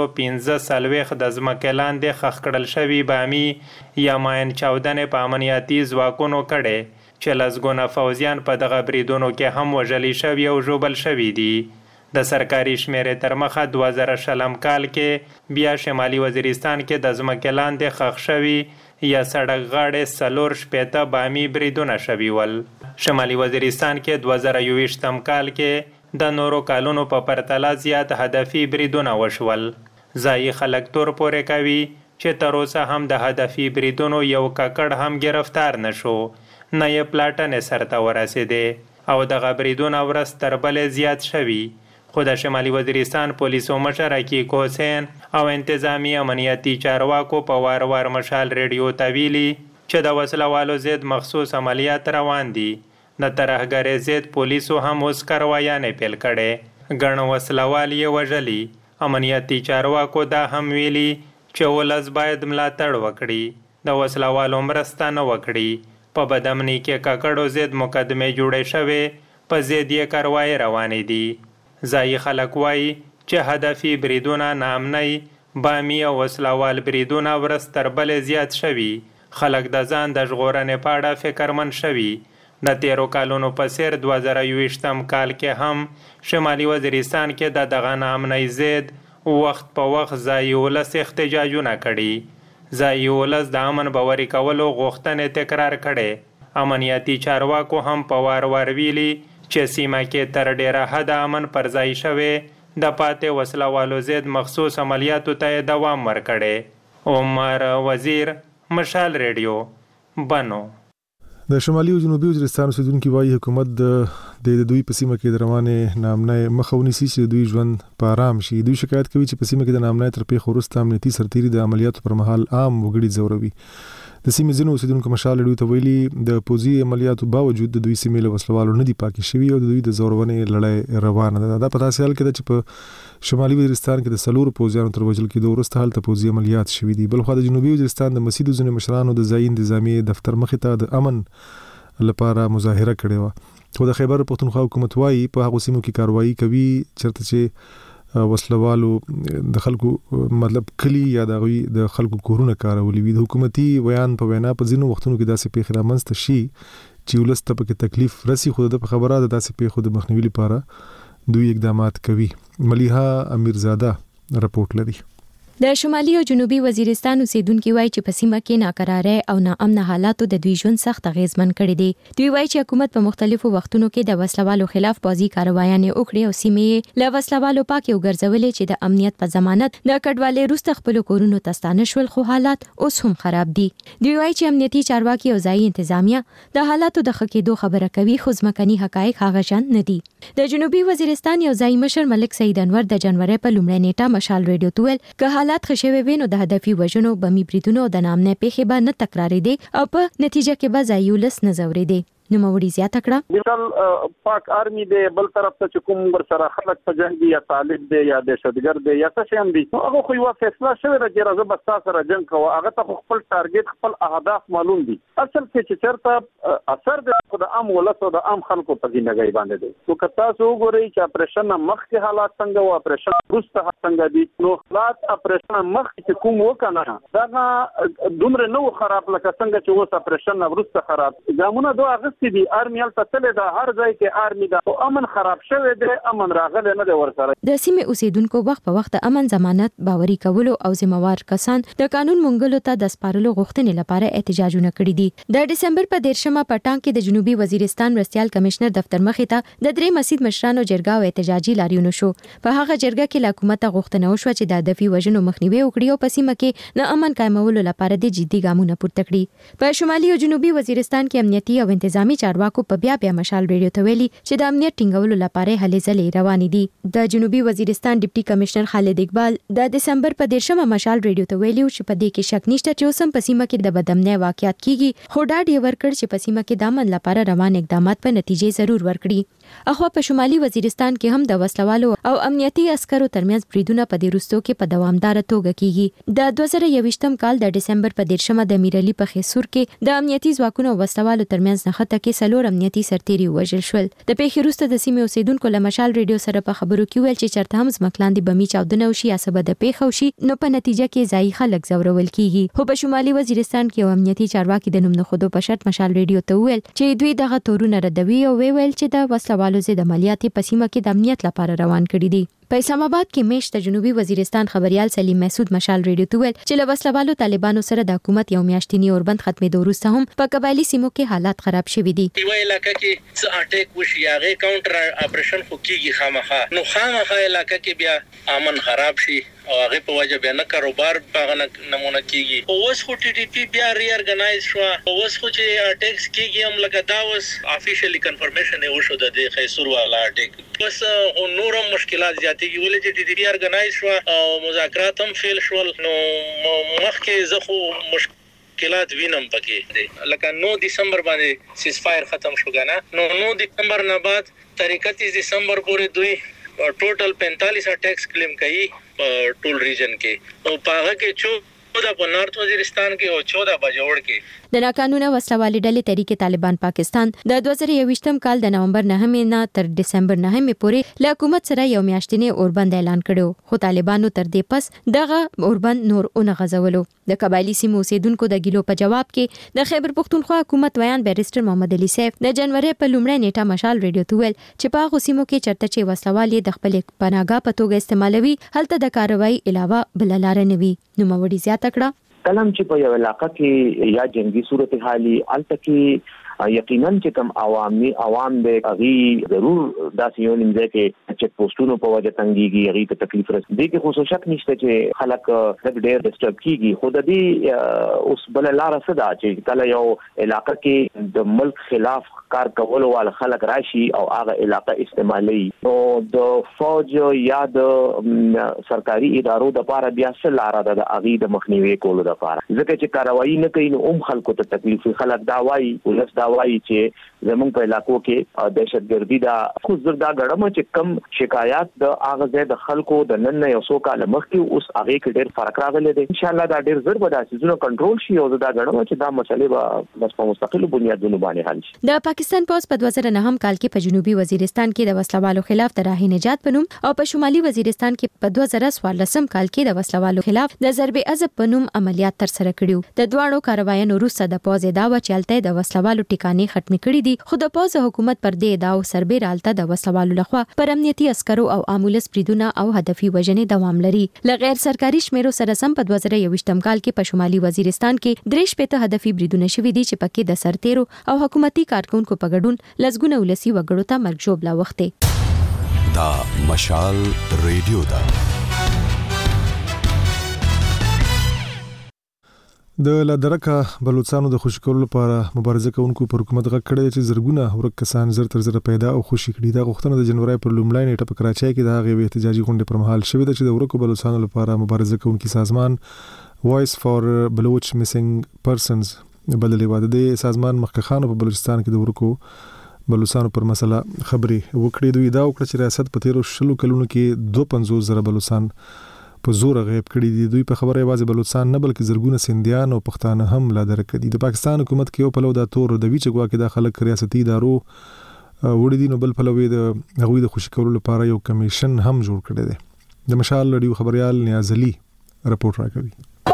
15 د ځمکې لاندې ښخ کړل شوي بامي یا ماین چاودنې په امنیتي ځواکونو کړي، چې لسګونه فوزیان په دغه بریدونو کې هم وژلي شوي او ژوبل شوي دي. د سرکاري شمیرې تر مخه 2020 کال کې بیا شمالي وزیرستان کې د ځمکې لاندې ښخ شوي یا سړک غاړې 40 بامي بریدونه شوي ول. شمالي وزیرستان کې 2021 کال کې د نورو کالونو په پرتله زیات هدفي بریدونه وشول. ځایي خلک تور پورې کوي چې تر اوسه هم د هدفي بریدونو یو ککړ هم گرفتار نشو، نه یې پلاټنې سرته ورسېدې او دغه بریدونه ورځ تر بلې زیات شوي. خو د شمالي وزیرستان پولیسو مشر حقیق حسین او انتظامی امنیتي چارواکو په وار مشال ریډیو ته ویلي چې د وسلوالو ضد مخصوص عملیات روان دي. د ترهګرۍ ضد پولیسو هم اوس کاروایانې پیل کړې، ګڼ وسلوال یې وژلي. امنیتي چارواکو دا هم ویلي چې ولس باید ملاتړ وکړي، د وسلوالو مرسته نه وکړي. په بدامني کې ککړو ضد مقدمې جوړې شوې، په ضد یې کاروایي روانې دي. ځایي خلک وایي چې هدفي بریدونه ناامنۍ بامي او وسلوال بریدونه ورځ تر بلې زیات شوي. خلک د ځان د ژغورنې په اړه فکرمند شوي. د تیرو کالونو په څیر 2021 کال کې هم شمالي وزیرستان کې د دغه ناامنۍ ضد وخت په وخت ځایي ولس احتجاجونه کړي. ځایي ولس د امن باوري کولو غوښتنې تکرار کړي. امنیتي چارواکو هم په وار ویلي چې سیمه کې تر ډیره حده امن پر ځای شوی، د پاتې وسلوالو ضد مخصوص عملیاتو ته دوام ورکړي. عمر وزیر، مشال ریډیو، بنو. د شمالي او جنوبي وزیرستان اوسیدونکو وايي حکومت د دوی په سیمه کې د روانې ناامنۍ مخه ونیسي چې دوی ژوند په آرام شي. دوی شکایت کوي چې په سیمه کې د ناامنۍ تر پیښو وروسته امنیتي سرتیري د عملیاتو پر مهال عام وګړي ځوروي. د سیمې ځینو اوسیدونکو مشال ریډیو ته ویلي د پوځي عملیاتو باوجود د دوی سیمې له وسلوالو نه دي پاکې شوي او د دوی د زورونې لړۍ روانه ده. دا په داسې حال کې ده چې په شمالي وزیرستان کې د 4 پوځیانو تر وژل کېدو وروسته هلته پوځي عملیات شوي دي. بلخوا د جنوبي وزیرستان د مسیدو ځینې مشرانو د ځایي انتظامی دفتر مخې ته د امن لپاره مظاهره کړې وه. خو د خیبر پښتونخوا حکومت وايي په هغو سیمو کې کاروایي کوي چېرته چې وسلوالو د خلکو مطلب کلی یا د خلکو کورونه کارولي وي. د حکومتي بیان په وینا په ځینو وختونو کې داسې پیښې رامنځته شي چې ولس ته پکې تکلیف رسي، خو د خبره د داسې پیښو د مخنیوي لپاره دوی اقدامات کوي. ملیحه امیرزاده رپورټ لري. د شمالي او جنوبي وزیرستان اوسیدونکو وایي چې په سیمه کې ناقراره او ناامن حالاتو د دوی ژوند سخت اغیزمن کړی دی. دوی وایي چې حکومت په مختلفو وختونو کې د وسلوالو خلاف بازی کاروایانې وکړې او سیمې له وسلوالو پاکې وګرځولې چې د امنیت په ضمانت د کډوالۍ وروسته خپل کورونو ته ستانه شول، خو حالات اوس هم خراب دي. دوی وایي چې امنیتي چارواکي او ځایي انتظامیه د حالاتو د ښه کېدو خبره کوي، خو ځمکني حقایق هغه شان نه دي. د جنوبي وزیرستان یو ځایي مشر ملک سید انور د جنوري په لومړۍ نیټه مشال ریډیو ته ویل که حالات ښه شوي وي نو د هدفي وژنو، بمي بریدونو او د ناامنۍ پیښې به نه تکرارېدې او په نتیجه کې به ځایي ولس نه ځورېدې. نوموړي زیاته کړه مثال پاک آرمي دی، بل طرف ته چې کوم ورسره خلک په جنگ دي یا طالب دی یا دهشتګرد دی یا څه شي هم دي، هغه خو یو فیصله شوی دی چې راځه بس تاسو سره جنگ کوو، هغه ته خپل ټارګټ خپل اهداف معلوم دي. اصل کې چې چرته اثر د خود عام ولس او د عام خلکو په ځینګي باندې دی. نو که تاسو وګورئ چې اپریشن مخکې حالات څنګه او اپریشن وروسته څنګه دي، نو حالات اپریشن مخکې کوم وکنه دا دومره نو خراب لکه څنګه چې اوس اپریشن وروسته خراب. ګامونه دوه دي آرمي ال تسل د هر ځای کې آرمي دا او امن خراب شوی دی، امن راغلی نه دی ورسره. د سیمې اوسیدونکو وخت په وخت امن ضمانت باوري کولو او ذمہوار کسان د قانون منګلو ته د سپارلو غوښتنې لپاره احتجاجونه کړي دي. د ډسمبر په 13مه پټان کې د جنوبي وزیرستان مرستيال کمشنر دفتر مخې ته د درې مسجد مشرانو جرګه او احتجاجي لاریون شو. په هغه جرګه کې له حکومت غوښتنه وشوه چې د هدفي وژنو مخنیوي وکړي او په سیمه کې د امن قائمولو لپاره د جدي ګامونه پورته کړي. په شمالي او جنوبي وزیرستان کې امنیتي او انتظامی چارواکو په بیا مشال ریډیو ته ویلي چې د امنیت ټینګولو لپاره هلې ځلې روانې دي. د جنوبي وزیرستان ډیپټي کمشنر خالد اقبال د دسمبر په 13مه مشال ریډیو ته ویلي چې په دې کې شک نشته چې اوس هم په سیمه کې د بدامنۍ واقعیت کیږي، خو ډاډ یې ورکړ چې په سیمه کې د امن لپاره روان اقدامات په نتیجې ضرور ورکړي. اخوا په شمالي وزیرستان کې هم د وسلوالو او امنیتي عسکرو ترمنځ بریدونه په دې وروستو کې په دوامدار توګه کیږي. د 2021م کال د دسمبر په 13مه د میرعلي په خیسور کې د امنیتي ځواکونو او وسلوالو ترمنځ نښته کې څلور امنیتي سرتیري وژل شول. د پیښې وروسته د سیمې اوسیدونکو له مشال ریډیو سره په خبرو کې ویل چې چرته هم ځمکلاندې بمي چاودنه وشي یا څه به د پیښه وشي نو په نتیجه کې ځایي خلک ځورول کیږي. خو په شمالي وزیرستان کې یو امنیتي چارواکي د نوم نه خودو په شرط مشال ریډیو ته ویل چې دوی دغه تورونه ردوي او ویل چې د وسلوالو ضد عملیات په سیمه کې د امنیت لپاره روان کړي دي. په اسلام آباد کې میشت جنوبي وزیرستان خبريال سلیم محسود مشال ریډیو ته ویل چې له وسلوالو طالبانو سره د حکومت یو میاشتنی اوربند ختمېدو وروسته هم په قبایلی سیمو کې حالات خراب شوي دي. یو علاقې کې څه اٹیک وشي هغه کاونټر اپریشن خو کیږي خامخا، نو خامخا علاقې کې بیا امن خراب شي او هغه په وجه بیا نه کاروبار په نمونه کیږي. اوس خو ټي ډي پی بیا ری ارګنایز شو، اوس خو چې اٹیکس کیږي هم لکه دا اوس افیشلی کنفرمیشن یې وشو د خیسور والا اٹیک. بس نورم مشکلات زیاتېږي ولې چې ټي ډي پی ارګنایز شو او مذاکرات هم فیل شول، نو مخکې زه خو مشکلات وینم پکې دي. لکه 9 دسمبر باندې سیز فایر ختم شو کنه، نو 9 دسمبر نه بعد تر 31 دسمبر پورې دوی ټوټل 45 اٹیکس کلیم کړي ټول ریجن کې او په هغه کې 14 په نارت وزیرستان کې او 14 په جوړ کې. د ناقانونه وسلوالي ډلې تحریک طالبان پاکستان د 2021م کال د نومبر 9 نه تر دسمبر 9 پورې له حکومت سره یو میاشتنی اوربند اعلان کړو، خو طالبانو تر دې پس دغه اوربند نور اون غزولو. د قبایلی سیمو اوسیدونکو د ګیلو په جواب کې د خیبر پختونخوا حکومت ویان بیرسټر محمد علي سیف د جنوري په لومړۍ نیټه مشال ریډیو ته ویل چې په هغه سیمو کې چرته چې وسلوال د خپل پناهګاه په توګه استعمالوي هلته د کاروایی علاوه بل لار نه وي. نوموړي زیاته کړه کلم چې په یو علاقه کې یا جنگي صورتحالي الته کې یقینا چې کوم عوام د اغي ضرور داسې یو نیمځه کې چک پوسټونو په وجه تنګيږي اغي ته تکلیف رسېږي. دې کې خو شک نشته چې خلک ډېر ډسټرب کیږي، خو د دې اوس بل لار څه ده چې کله یو علاقه کې د ملک خلاف کار کولو وال خلک راشي او هغه علاقه استعمالي او د فوج یا د سرکاري ادارو د لپاره بیا څه لار ده د اغي د مخنیوي کولو لپاره، ځکه چې کاروایی نه کوي نو خلکو ته تکلیف خلک دا وایي ولس وایي چې زمونږ په علاقو کې دهشتګردي دا خو زردا غړم چې کم شکایات د اغازه د خلکو د نن یو څو کال مخکې اوس هغه کې ډېر فرق راغلی دی. ان شاء الله دا ډېر زر به د سيزونو کنټرول شي او دا غړم چې دا مسلې به بس په مستقل بنیادونو باندې حل شي. د پاکستان پولیس په 2009 کال کې په جنوبي وزیرستان کې د وسلوالو خلاف د راه نجات پنوم او په شمالي وزیرستان کې په 2014 کال کې د وسلوالو خلاف د ضرب عضب پنوم عملیات تر سره کړیو. د دواړو کاروایانو وروسته د پوز داوا چلته د وسلوالو ټکانې ختم کړې دي خو د پوز حکومت پر دې ادعاو سربېره الته د وسلوالو لخوا پر امنیتي عسکرو او امولس بریدونه او هدفي وژنې دوام لري. ل غیر سرکاري شمیرو سره سم په 2023 کال کې په شمالي وزیرستان کې 63 هدفي بریدونه شوي دي چې پکې د سرتیرو او حکومتي کارکونکو په ګډون لسګونه ولسی وګړو ته مرګ ژوبله وخته. دا مشال ریډیو دا د لادرکه بلوچستانو د خوشی کولو لپاره مبارزه کوونکو پر حکومت غږ کړی چې زرګونه ورک کسان زر تر زر پیدا او خوشی کړي. دا غوښتنه د جنوري پر لومړۍ نیټه په کراچۍ کې د هغې احتجاجي غونډې پر مهال شوې ده چې د ورکو بلوچستانو لپاره مبارزه کوونکي سازمان وایس فار بلوچ میسنګ پرسنز بللې و. د سازمان مخکخانو په بلوچستان کې د ورکو بلوچستانو پر مسله خبرې وکړې. دوی دا وکړه چې ریاست په تیرو 20 کلونو کې 52,000 بلوچستان په زور غیب کړي دي. دوی په خبره یوازې بلوچستان نه بلکې زرګونه سندیان او پښتانه هم لادرکه دي. د پاکستان حکومت کې یو پلو دا تور د ویچ غوا کې د خلک ریاستي ادارو وړي دي، نو بل پلو د هغوی د خوشی کولو لپاره یو کمیشن هم جوړ کړی دی. د مشال رادیو خبريال نیاز علي رپورټ راکوي.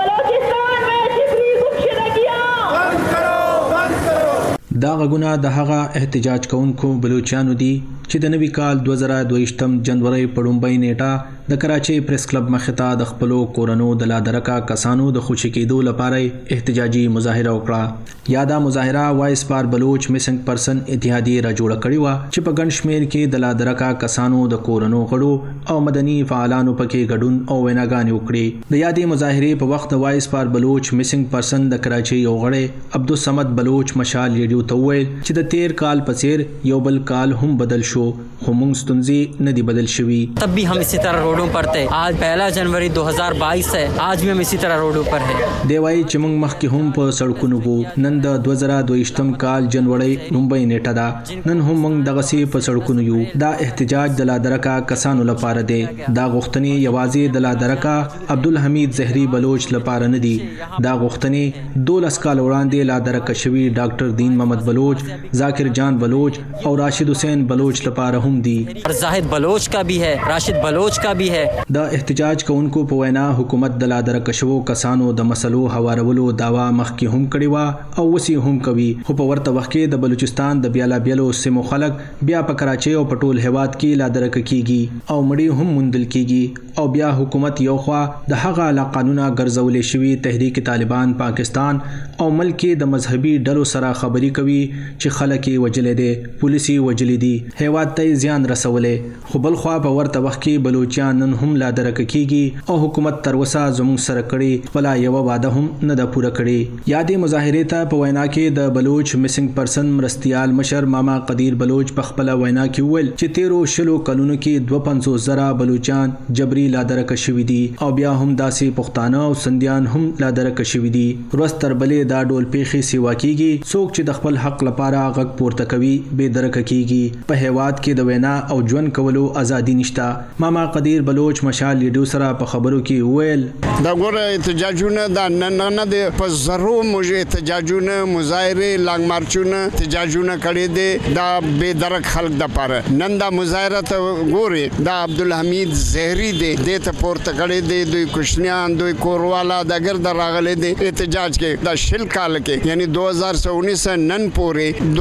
دا غږونه د هغه احتجاج کوونکو بلوچستانو دي چې د نوي کال 2022 جنوري په لومړۍ نیټه د کراچۍ پریس کلب مخې ته د خپلو کورونو د لادرکه کسانو د خوشی کېدو لپاره احتجاجي مظاهره وکړه. یا دا مظاهره وایس فار بلوچ میسنګ پرسن اتحادیه را جوړه کړې و چې په ګڼ شمېر کې د لادرکه کسانو د کورونو غړو او مدني فعالانو پکې ګډون او ویناګانې وکړې. د یادې مظاهرې په وخت وایس فار بلوچ میسنګ پرسن د کراچۍ یو غړی عبدالصمد بلوچ مشال ریډیو ته وویل چې د تیر کال په څیر یو بل کال هم بدل شو خو موږ ستونزې نه دي بدل شوي. तब भी हम इसी तरह रोडों पर थे. आज 1 जनवरी 2022 है, आज भी हम इसी तरह रोडों पर हैं. دی وايي چې موږ مخکې هم په سړکونو وو. نن د 2022 کال جنوري لومړۍ نیټه ده. نن هم موږ دغسي په سړکونو یو. دا احتجاج د لادرکه کسانو لپاره دی. دا غوښتنې یوازې د لادرکه عبدالحمید زهري بلوچ لپاره نه دي. دا غوښتنې 12 کال وړاندې لادرکه شوی ډاکټر دین محمد بلوچ، ذاکر جان بلوچ او راشد حسین بلوچ لپاره هم دي. زاهد بلوچ کا بھی ہے، راشد بلوچ کا بھی ہے. دا احتجاج کوونکو په وینا حکومت د لادرکه شوو کسانو د مسلو هوارولو داوا مخکې هم کړی و او وسی هم کوي. خو په ورته وخت کې د بلوچستان د بیلابیلو سیمو خلک بیا په کراچۍ او په ټول هیواد کې لادرکه کیږي او مړي هم موندل کیږي او بیا حکومت یو خوا د هغه لاقانونه ګرځولې شوی تحریک طالبان پاکستان او ملک د مذهبي ډلو سره خبري کوي چې خلک یې وجلې دي، پولیسي وجلې دي، هیواد ته زیان رسولې. خو بل خوا په ورته وخت کې بلوچستان نن هم لادرکه کیږي او حکومت تر اوسه زموږ سره کړي خپل یو وعده هم نه ده پوره کړې. یادې مظاهرې ته په وینا کې د بلوچ میسنګ پرسن مرستيال مشر ماما قدیر بلوچ په خپل وینا کې ویل چې 13 کلونو کې 52,000 بلوچان جبري لادرکه شوي دي او بیا هم داسې پښتانه او سندیان هم لادرکه شوي دي. ورځ تر بلې دا ډول پیښې سیوا کیږي. څوک چې د خپل حق لپاره غږ پورته کوي بې درکه کیږي. په هیواد کې د وینا او ژوند کولو ازادي نشته. ماما قدیر بلوچ مشال لیډو سره په خبرو کې ویل دا ګوره احتجاجونه دا نه د په زرو موږ احتجاجونه مظاهره لانګ مارچونه احتجاجونه کړي دي دا بې درک خلک د پاره. نن دا مظاهره ته ګوري دا عبدالحمید زهري دی ته پورته کړي دي. دوی کوشنیان دوی کوروالا د ګرد راغلي دي احتجاج کې دا شل کال کې یعنی 2019 نن پورې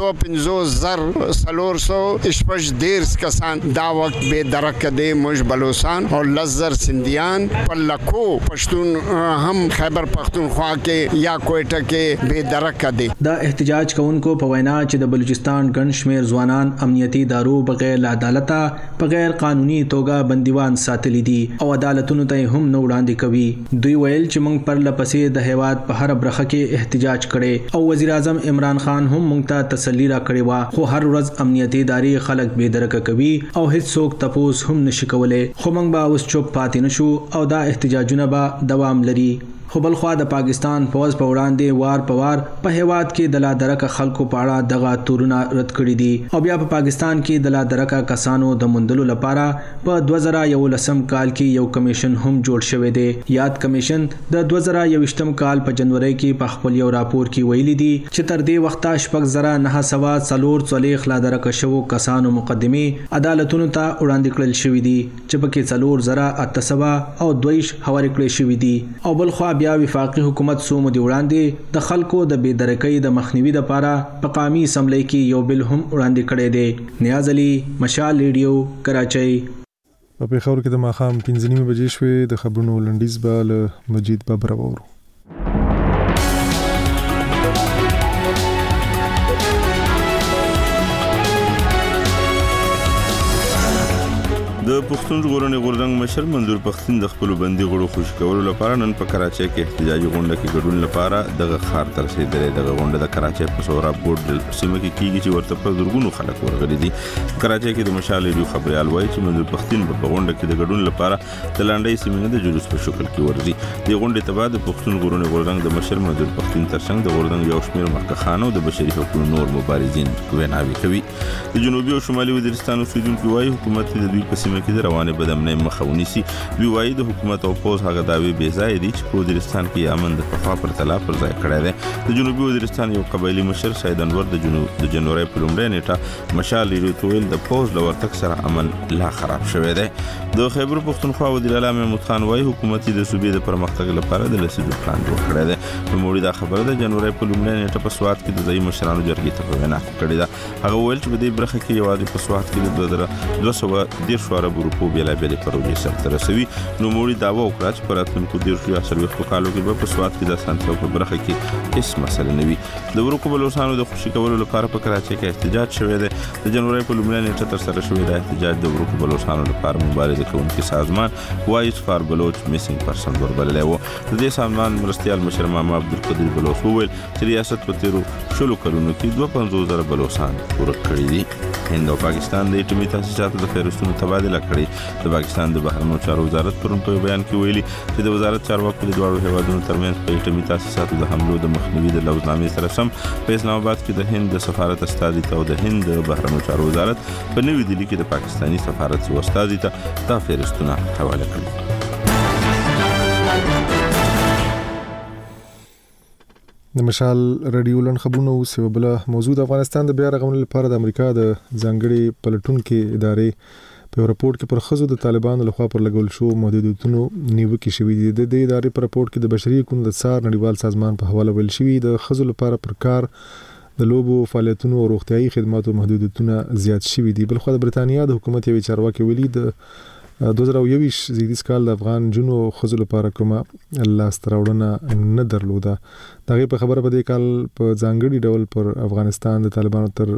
2,410 کسان دا وخت به درک دي موږ بلوچستان او لزر سندیان پلکو پښتون هم خیبر پختونخوا کې یا کوټه کې به درک دي. دا احتجاج کوونکو په وینا چې د بلوچستان ګڼ شمیر ځوانان امنیتي ادارو بغیر عدالت په غیر قانوني توګه بندیوان ساتلي دي او عدالتونو ته هم نه وړاندې کوي. دوی ویل چې موږ پر لپسې د هیواد په هر برخه کې احتجاج کړي او وزیر اعظم عمران خان هم موږ ته تسلی را کړې و خو هر ورځ امنیتي ادارې خلک بې درکه کوي او هیڅ څوک تپوس هم نشي کولای. خو موږ به اوس چوپ پاتې نشو او دا احتجاجونه به دوام لري. خو بل خوا د پاکستان فوج په وړاندې وار په وار په هیواد کې د لادرکه خلکو په اړه دغه تورونه رد کړي دي او بیا په پاکستان کې د لادرکه کسانو د موندلو لپاره په 2011 کال کې یو کمیشن هم جوړ شوی دی. یاد کمیشن د 2021 کال په جنوري کې په خپل یو راپور کې ویلي دي چې تر دې وخته 9,944 لادرکه شوو کسانو مقدمه عدالتونو ته وړاندې کړل شوې دي چې پکې 4,800 او 2 حواله کړې شوې دي او بل خوا بیا وفاقي حکومت سو مودي وړاندې د خلکو د بېدرکۍ د مخنیوي لپاره په قومي اسمبلی کې یو بل هم وړاندې کړی دی. نیاز علي، مشال ریډیو، کراچۍ. په پیښور کې د ماښام 5:30 بجې شوې. د خبرونو لنډیز به له مجید بابر وورو. د پښتون ژغورنې غورځنګ مشر منظور پښتين د خپل بندي غړو خوشی کولو لپاره نن په کراچۍ کې احتجاجي غونډه کې ګډون لپاره دغه خار تر رسیدلې. دغه غونډه د کراچۍ په سوراب بورډ سیمه کې کیږي چې ورته په زورګونو خلک ورغلي دي. کراچۍ کې د مشال ریډیو خبريال وایي چې منظور پښتين په غونډه کې د ګډون لپاره د لاندې سیمه د جلوس په شکل کې ورځي. د غونډې ته بعد پښتون ژغورنې غورځنګ د مشر منظور پښتين ترڅنګ د غورځنګ یو شمېر مخکښانو د بشري حقوقو نور مبارزین ویناوي کوي. د جنوبي او شمالي وزیرستان اوسیدونکو وایي حکومت د دوی په سیمه کې د روانه بدم نه مخاونيسي. دوی وایي د حکومت او پوز هغه داوی بې ځای دي چې په وزیرستان کې امن د پخوا پر تلا پر ځای کړی دی. د جنوبي وزیرستان یو قبایلی مشر سید انور د جنوري په لومړۍ نیټه مشال ریډیو د پوز له ورتګ سره امن لا خراب شوی دی. د خیبر پښتونخوا وزیر اعلی محمود خان وایي حکومت د صوبې د پرمختګ لپاره د لسیزو پلان جوړ کړی دی. نوموړي دا خبره د جنوري په لومړۍ نیټه په سوات کې د ځایي مشرانو جرګې ته په وینا کړې ده. هغه ویل چې په دې برخه کې یوازې په سوات کې د 210 ارب روپو بیلابېلې پروژې سرته رسوي. نوموړي دعوا وکړه چې په راتلونکو 30 کالو کې به په سوات کې د اسانتیاو په برخه کې هیڅ مسله نه وي. د ورکو بلوچستانو د خوشي کولو لپاره په کراچۍ کې احتجاج شوی دی. د جنوري په لومړۍ نیټه ترسره شوی د احتجاج د ورکو بلوچستانو لپاره مبارزه کوونکي سازمان وایس فار بلوچ میسنګ پرسن وربللی و. د دې سازمان مرستیال مشر ماما عبدالقدیر بلوچ وویل چې ریاست په تیرو 10 کلونو کې 52,000 بلوچستان ورک کړي دي. هند او پاکستان د اټومي تاسیساتو د فهرستونو تبادله کړې. د پاکستان د بهرنیو چارو وزارت پرون په بیان کې ویلي چې د وزارت چارواکو د دوه هیوادونو ترمنځ په اټومي تاسیساتو د حملو د مخنیوي د لوزنامې سره سم په اسلام آباد کې د هند د سفارت استازي ته او د هند د بهرنیو چارو وزارت په نوې دلی کې د پاکستاني سفارت سو استازي ته دا فهرستونه حواله کړل. د مشال رادیو لن خبرونه اوس یو بل موضوع د افغانستان د بیا رغونې لپاره د امریکا د ځانګړي پلټونکو ادارې په رپورت کې پر خزو د طالبانو لخوا پر لګول شو محدودیتونو نیوکه شوې دي. د دې ادارې پر رپورت کې د بشري حقوقو د څار نړیوال سازمان په حواله ویل شوی د خزو لپاره پر کار د لوبو فعالیتونو او روغتيایي خدماتو محدودیتونه زیات شوي دي. بلخو د برتانیا د حکومت یوې چارواکي ویلي د 2021 زیږدیز کال د افغان جنو خزو لپاره کومه لاستراوړنه نه درلوده. دغه په خبره په دې کال په ځانګړي ډول پر افغانستان د طالبانو تر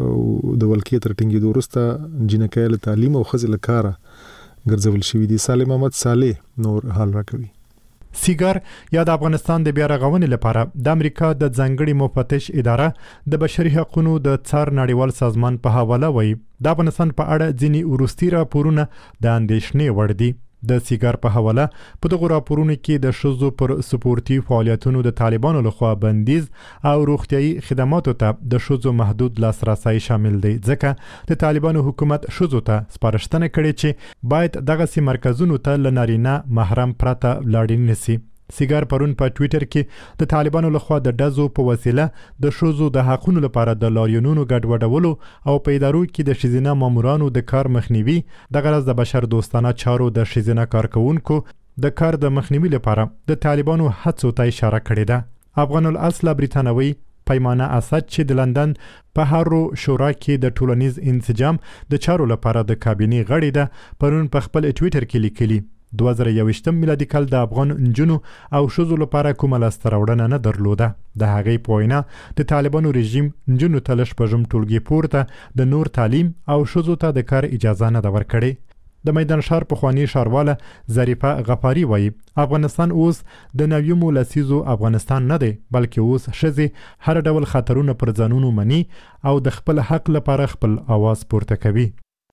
د ولکې تر ټینګېدو وروسته جنکۍ له تعلیم او خزې له کاره ګرځول شوي دي. سالم محمد صالح نور حال راکوي. سیګار یا د افغانستان د بیا رغونې لپاره د امریکا د ځانګړي مفتش اداره د بشري حقوقو د څار نړیوال سازمان په حواله وایي د افغانستان په اړه ځینې وروستي راپورونه د اندېښنې وړ دي. د سیګار په حواله په دغه راپورونو کې د شذو پر سپورتي فعالیتونو د طالبانو لخوا بندیز او روغتيایي خدماتو ته د شذو محدود لاسرسي شامل دی. ځکه د طالبانو حکومت شذو ته سپارښتنه کړې چې باید دغه سي مرکزونو ته لنارینه محرم پرته لاړ نشي. سیګار پرون په ټوئیټر کې د طالبانو لخوا د دزو په وسیله د شوزو د حقونو لپاره د لاریونونو ګډوډولو او په ادارو کې د شیزینه مامورانو د کار مخنیوي د غرض د بشر دوستانه چارو د شیزینه کارکونکو د کار د مخنیوي لپاره د طالبانو هڅو ته اشاره کړې ده. افغان الاصل بریتانوي پیمانه اسد چې د لندن په هارو شورا کې د ټولنیز انسجام د چارو لپاره د کابینې غړی ده پرون په خپل ټوئیټر کې لیکلي 2021 میلادي کال د افغان انجونو او شذو لپاره کومه لاستراوړنه نه درلوده. د هغې په وینا د طالبانو رژیم انجونو ته له شپږم ټولګي پورته د نور تعلیم او شذو ته د کار اجازه نه ده ورکړې. د میدان شهر پخوانی ښارواله ظریفه غفاری وایي افغانستان اوس د نویمو لسیزو افغانستان نه دی بلکې اوس ښځې هر ډول خطرونه پر ځانونو مني او د خپل حق لپاره خپل आवाज پورته کوي.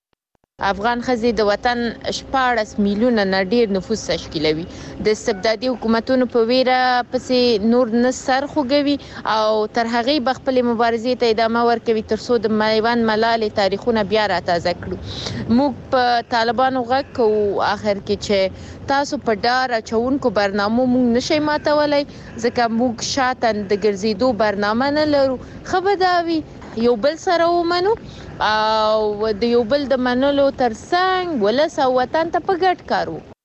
افغان ښځې د وطن 14 میلیونه نه ډیر نفوس تشکیلوي. د استبدادي حکومتونو په ویره پسې نور نه سر خوږوي او تر هغې به خپلې مبارزې ته ادامه ورکوي تر څو د میوند ملالې تاریخونه بیا راتازه کړو. موږ په طالبانو غږ کوو آخر کې چې تاسو په ډار اچونکو برنامو موږ نشئ ماتولی ځکه موږ شاته د ګرځېدو برنامه نه لرو. ښه به دا وي یو بل سره ومنو او د یو بل د منلو ترڅنګ ولس او وطن ته په ګډ کار وکړو.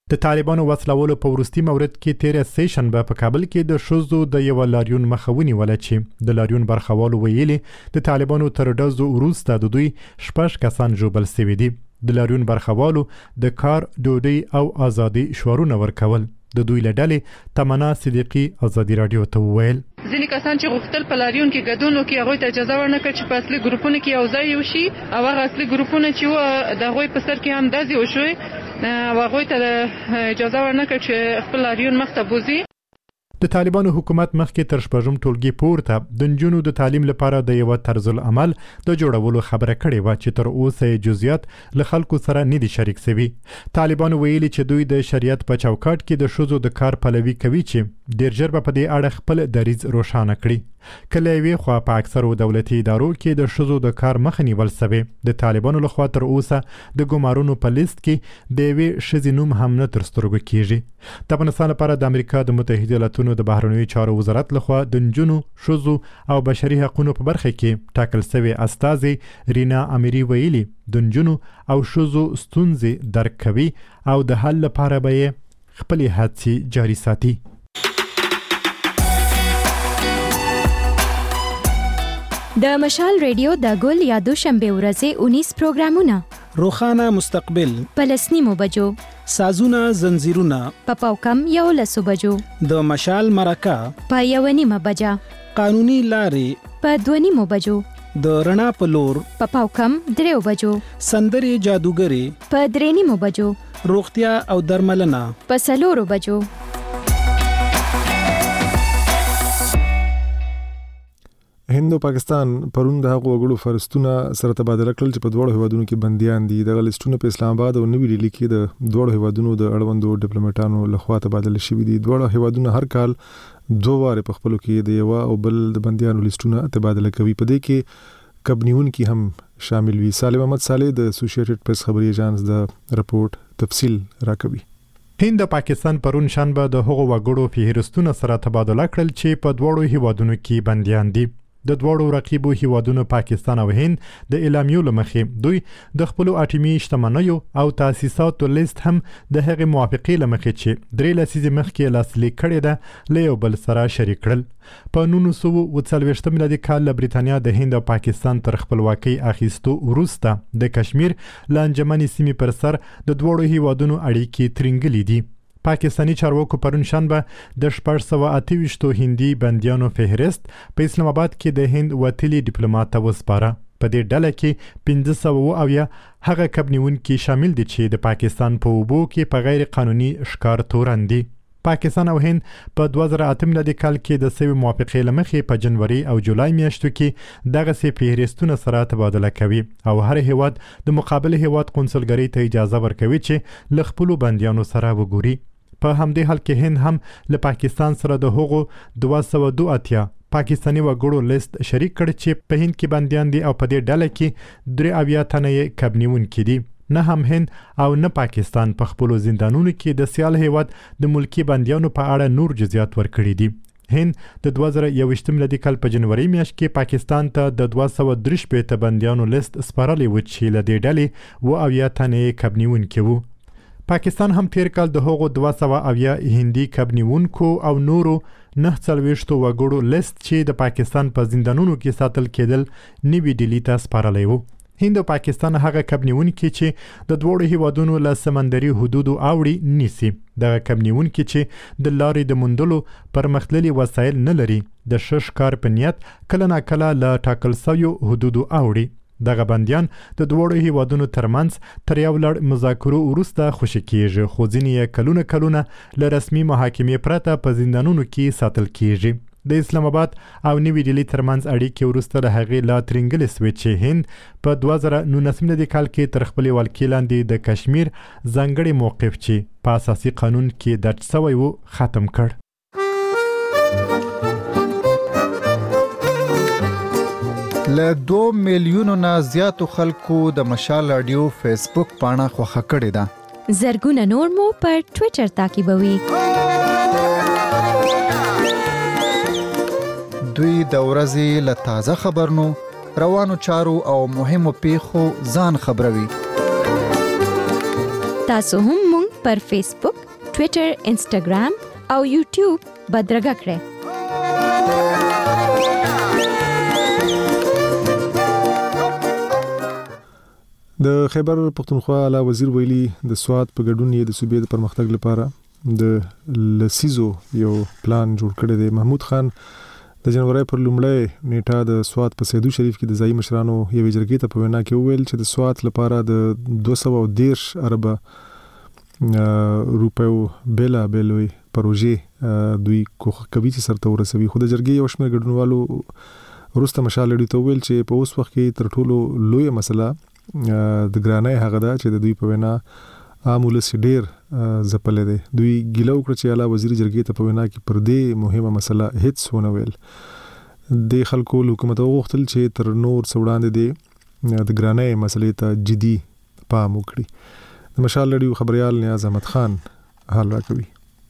د طالبانو وسلوالو په وروستي مورد کې تیر سیشنبه په کابل کې د شوزو د یو لاریون مخاوني ولا چې د لاریون برخوالو ویلي د طالبانو تر ډزو وروسته د دوی 6 کسان جوبل سوي دي. د لاریون برخوالو د کار ډوډۍ او ازادي شعارونه ورکول. د دوی لړلې تمنا صدیقی ازادي رادیو ته ویل ځینې کسان چې غوښتل په لاریون کې ګډون وکړي هغوی ته اجازه ورنکړه چې په اصلي ګروپونو کې یو ځای وشي او هغه اصلي ګروپونه چې وو د هغوی په سر کې هم ډزې وشوې او هغوی ته اجازه ورنکړه چې خپل لاریون مخته بوځي. د طالبانو حکومت مخکې تر شپږم ټولګي پورته د نجونو د تعلیم لپاره د یو طرز العمل د جوړولو خبره کړې و چې تر اوسه جزئیات له خلکو سره نه دي شریک شوي. طالبانو ویلي چې دوی د شریعت په چوکاټ کې د ښځو د کار پلوي کوي چې ډیر ژر په دې اړه خپل دریځ روښانه کړي. کله وی خو په اکثرو دولتي ادارو کې د ښځو د کار مخ نیول شوی. د طالبانو لخوا تر اوسه د ګمارونو په لیست کې د یوې ښځې نوم هم نه تر سترګو کیږي. د افغانستان لپاره د امریکا د متحده ایالاتونو د بهرنیو چارو وزارت لخوا د نجونو، ښځو او بشري حقوقو په برخه کې ټاکل شوی استاذ رینا اميري ویلي د نجونو او ښځو ستونزې درک کوي او د حل لپاره به خپل هڅې جاري ساتي. د مشال ریډیو د ګل یا دوشنبه ورځې 19 پروګرامونه روخانه مستقبل پلسنیمو بجو سازونه زنجیرونه په پاوکم 11 بجو د مشال مرکه په 1:30 بجا قانوني لارې په 2:30 بجو د رڼا په لور په پاوکم 3 بجو سندري جادوګری په 3:30 بجو روغتیا او درملنه په 4 بجو. هند او پاکستان پرون د هغو وګړو فرستونه سره تبادله کړل چې په دوه هیوادونو کې بنديان دي. د غلستونو په اسلام آباد او نوې ډیلی کې د دوه هیوادونو د اړوندو ډیپلوماټانو لخوا تبادله شوې دي. دوه هیوادونه هر کال دوه واره په خپلو کې د یو او بل د بنديانو لیستونه تبادله کوي. په دې کې کبنیون کې هم شامل وي. سالم احمد صالح د اسوسییټډ پریس خبري ایجنس د رپورت تفصیل راکوي. هند او پاکستان پرون شنبه د هغو وګړو فهرستونه سره تبادله کړل چې په دوه هیوادونو کې بنديان دي. د دوه رقیبو هیوادونو پاکستان او هند د اعلامیو لمخې دوی د خپل اټومي شتمنیو او تاسیساتو لیست هم د هغې موافقې لمخې چې 3 لسیزې مخکې لاسلیک کړی ده له یو بل سره شریک کړل. په 1940 میلادي کال له بریتانیا د هند او پاکستان تر خپلواکۍ اخیستو وروسته د کشمیر له انجمني سیمې پر سر د دوه هیوادونو اړیکې ترنګلې دي. پاکستانی چارواکو پرون شنبه د 428 هندي بنديانو فهرست په اسلام آباد کې د هند وتلي ډیپلوماټ وسپاره. په دې ډله کې 500 هغه کبنیونکي شامل دي چې د پاکستان په اوبو کې په غیر قانوني ښکار تورن دي. پاکستان او هند په 2008 میلادي کال کې د سوي موافقې لمخې په جنوري او جولای میاشتو کې دغه سي فهرستونه سره تبادله کوي او هر هیواد د مقابل هیواد قونسلګری ته اجازه ورکوي چې ل خپل بنديانو سره وګوري. په همدې حال کې هند هم له پاکستان سره د هغو 282 پاکستانی وګړو لیست شریک کړ چې په هند کې بنديان دي او په دې ډله کې 3 تنه کبنیونکي دي. نه هم هند او نه پاکستان په خپل زندانونو کې د سیال هیواد د ملکی بنديانو په اړه نور جزئیات ورکړي دي. هند د 2021 میلادي کال په جنوري میاشت کې پاکستان ته د 233 بنديانو لیست سپارلی و چې له دې ډلې 2 تنه کبنیونکي وو. پاکستان هم تیر کال د هغو 200 هندي کبنیونکو او نورو 49 وګړو لیست چې د پاکستان په زندانونو کې ساتل کېدل نیوی ډیلی ته سپارلی وو. هند او پاکستان هغه کبنیونکي چې د دوه هیوادونو له سمندري حدودو اوړي نیسي. دغه کبنیونکي چې د لارې د موندلو پرمختللي وسایل نه لري د ښکار په نیت کله نا کله له ټاکل شویو حدودو اوړي. دغه بنديان د دوه هیوادونو ترمنځ تر یو لړ مذاکرو وروسته خوشي کیږي خو ځینې کلونه له رسمي محاکمې پرته په زندانونو کې ساتل کیږي. د اسلام آباد او نیوی ډیلی ترمنځ اړیکې وروسته له هغې لا ترنګلې سوې چې هند په 2019 میلادي کال کې تر خپل ولکې لاندې د کشمیر ځانګړی موقف چې په اساسي قانون کې درج شوی و ختم کړ. له 2 میلیونو نه زیاتو خلکو د مشال رادیو فیسبوک پاڼه خوښه کړې ده. زرګونه نور مو پر ټوئیټر تعقیبوي. دوی د ورځې له تازه خبرونو، روانو چارو او مهمو پیښو ځان خبروي. تاسو هم مونږ پر فیسبوک، ټوئیټر، انسټاګرام او یوټیوب بدرګه کړئ. د خیبر پختونخوا اعلی وزیر ویلي د سواد په ګډون یې د صوبې د پرمختګ لپاره د لسیزو یو پلان جوړ کړی دی. محمود خان د جنوري پر لومړۍ نیټه د سواد په سیدو شریف کې د ځایي مشرانو یوې جرګې ته په وینا کې وویل چې د سواد لپاره د 213 ارب روپیو بیلا بیلوي پروژې دوی کوښښ کوي چې سرته ورسوي. خو د جرګې یو شمېر ګډونوالو وروسته مشال لري ته ویل چې په اوس وخت کې تر ټولو لوی مسله د ګرانۍ هغه ده چې د دوی په وینا عام ولس ډیر ځپلې دي. دوی ګیله وکړه چې اعلی وزیر جرګې ته په وینا کې پر دې مهمه مسله هیڅ ونه ویل. د خلکو حکومت غوښتل چې تر نور وړاندې دي د ګرانۍ مسلې ته جدي پام وکړي. د مشال لړیو خبريال نیاز احمد خان حال راکوي.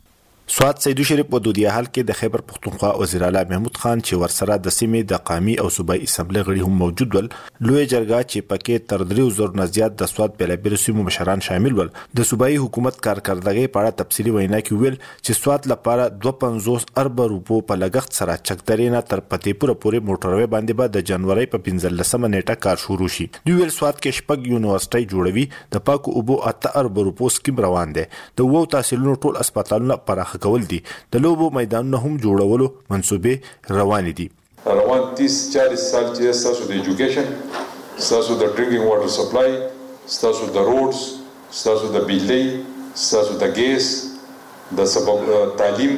سواد سیدو شریف په دودیه حال کې د خیبر پختونخوا وزیر اعلی محمود خان چې ورسره د سیمې د قومي او صوبایي اسمبلی غړي هم موجود ول، لوی جرګه چې پکې تر 3000 نه زیات د سواد بیلابیل سیمو مشران شامل ول، د صوبایي حکومت کارکردګۍ په اړه تفصیلی وینا کې ویل چې سواد لپاره 250 ارب روپو په لګښت سره چکدرینه تر پتیپور پورې موټروي باندې به د جنوري په 15 نیټه کار شروع شي. دوی ویل سواد کې شپږ یونیورسيټي جوړوي، د پاکو اوبو 8 ارب روپو سکیم روان دي، د وو تحصیلونو ټول هسپتالونه پراخ کول دي، د لوبو میدانونه هم جوړولو منصوبې روان دي. روان 30-40 سال چې تاسو د ایجوکیشن، تاسو د ډرینګینګ واټر سپلای، تاسو د روډز، تاسو د بجلی، تاسو د ګیس، د سبب تعلیم،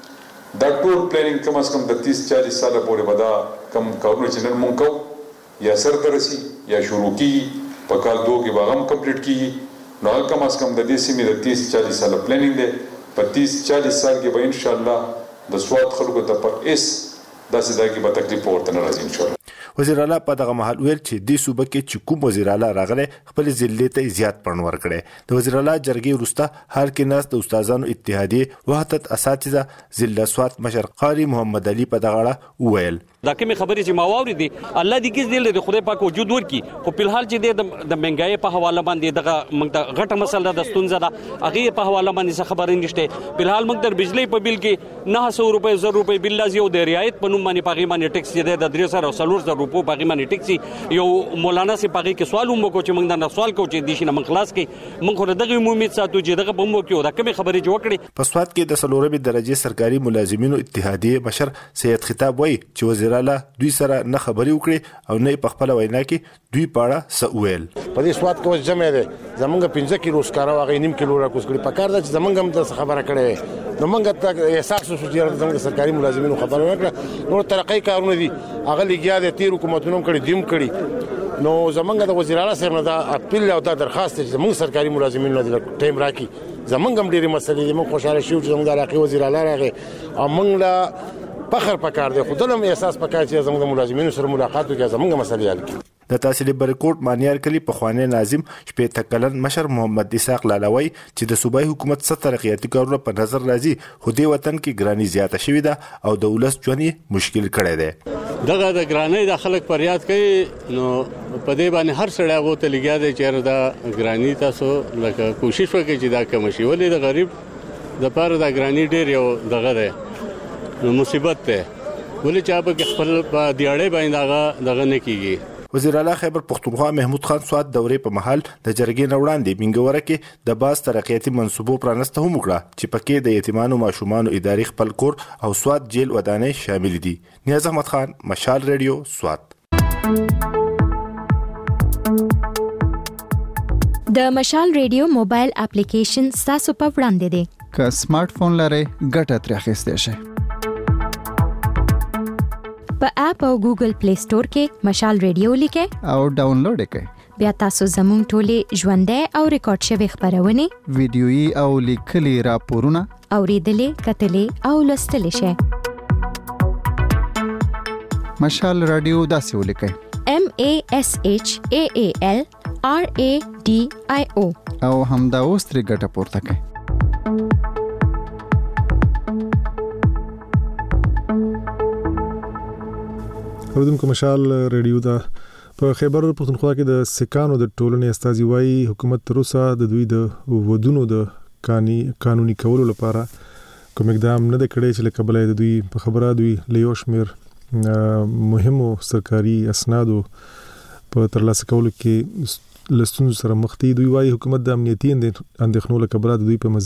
دا ټول پلانینګ کم از کم د 30-40 سال پورې ودا کم کارونه چې نن مونږ کو یا سر درسي یا شروع کی په کال 2 کې باغم کمپلیټ کیږي. نو کم از کم د دې سیمې د 30-40 سال پلانینګ دی. په 30-40 سال کې به ان شاء الله د سواد خلکو ته پر اس داسې دا کې به تکلیف ورته نه راځي ان شاء الله. وزیر اعلی په دغه محل ویل چې د صوبې کې چې کوم وزیر اعلی راغله خپل ضلع ته زیات پړن ورکړي. د وزیر اعلی جرګې وروسته هر کې ناس د استادانو اتحادیه وحدت اساتذه ضلع سواد مشر قاری محمد علي په دغه اړه ویل دا کومه خبرې چې ما واوري دي الله دې کیس دی له خدای پاک وجود ورکی. خو په الحال چې د منګای په حواله باندې دغه موږ د غټه مسله د ستونزه ده هغه په حواله باندې څه خبرې نشته. په الحال موږ د بجلی په بیل کې 900 روپے 1000 روپے بل لازم او د رعایت په نوم باندې پاغي باندې ټیکس دی د 300 روپو پاغي باندې ټیکس یو مولانا سي پاغي کې سوال مو کو چې موږ نه سوال کو چې د شي نه من خلاص کې موږ خو دغه امید ساتو چې دغه بمو کې دا کومه خبرې جوړ کړي. په سواد کې د سلورمې درجه سرکاري ملازمینو اتحادیه مشر سید خطاب وای چې وزیر اعلی دوی سره نه خبري وکړي او نه په خپل وینا کې دوی پاړه سوال په دې سواد کې جمع ده زمونږ 15 کیلو سکاره واغې نیم کیلو راکوس کړي په کار د زمونږ هم د خبره کړي نو موږ ته احساس وشو چې زمونږ سرکاري ملازمینو خبره وکړه نو ترقې کارونه دي هغه لګیا د تیر حکومتونو کړي دیم کړي نو زمونږ د وزیر اعلی سره دا اپیل او دا درخواست چې زمونږ سرکاري ملازمینو د ټیم راکړي زمونږ هم ډېری مسلې دي موږ خوشاله شو چې زمونږ د علاقې وزیر اعلی راغی او موږ لا فخر پکار دی خو دلم احساس پکار چې زموږ ملازمینو سره ملاقات وکړي زموږ مسلې حل کړي. د تحصیل برکوټ مانیار کلی په خوانې ناظم شپې تکلن مشر محمد اسحاق لالوی چې د صوبایي حکومت څخه ترقیاتي کارونه په نظر راځي خو دې وطن کې ګرانی زیاته شوې ده او د ولس ژوند مشکل کړی دی. دغه د ګرانی د خلک فریاد کوي نو په دې باندې هر سړی غوته لګیا دی چې دا ګرانی تاسو لکه کوشش وکړي چې دا کم شي ولې د غریب د پاره د ګرانی ډیر یو دغه ده نو مصیبت ده ولې چې په خپل دیاړې باندې دغه نه کیږي. وزیر اعلی خیبر پختونخوا محمود خان سواد دورې په محل د جرګې نه وړاندې منګوره کې د باز ترقیاتي منصوبو پرانسته هم وکړه چې پکې د یتیمانو ماشومانو اداري خپل کور او سواد جیل ودانې شامل دي. نیاز احمد خان مشال ریډیو سواد. د مشال ریډیو موبایل اپلیکیشن تاسو په وړاندې دی که سمارټ فون لرئ ګټه ترې اخیستی شئ. په اپ او ګوګل پلی سٹور کې مشال ریډیو لیکئ او ډاونلوډ کړئ. بیا تاسو زموږ ټولې ژوندۍ او ریکارډ شوی خبرونه ویډیويي او لیکلي راپورونه اوریدلې کتلې او لوستلې شئ. مشال رادیو داسې ولیکئ MASHAALRADIO او همدا اوس ترې ګټه پورته کړئ. اوردونکو مشال ریډیو دا په خیبر پختونخوا کې د سکانو د ټولنې استازي وایي حکومت تر اوسه د دوی د ودونو د قانوني کولو لپاره کوم اقدام نه کړی چې لکه د دوی په خبره دوی له یو شمېر مهمو سرکاري اسنادو په ترلاسه کولو کې لستون سره مخ دي. دوی وايي حکومت د امنیتي اندېښنو له کبله د دوی په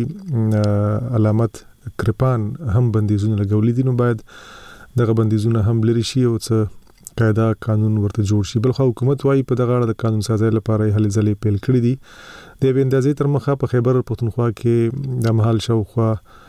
مذهبي علامت کرپان هم بندیزونه لګولي دي، نو باید دغه بندیزونه هم لري شي او څه قاعده قانون ورته جوړ شي. بلخو حکومت وايي په دغه اړه د قانون سازي لپاره هلې ځلې پیل کړې دي. د یوې اندازې تر مخه په خیبر پښتونخوا کې د مهال شاوخوا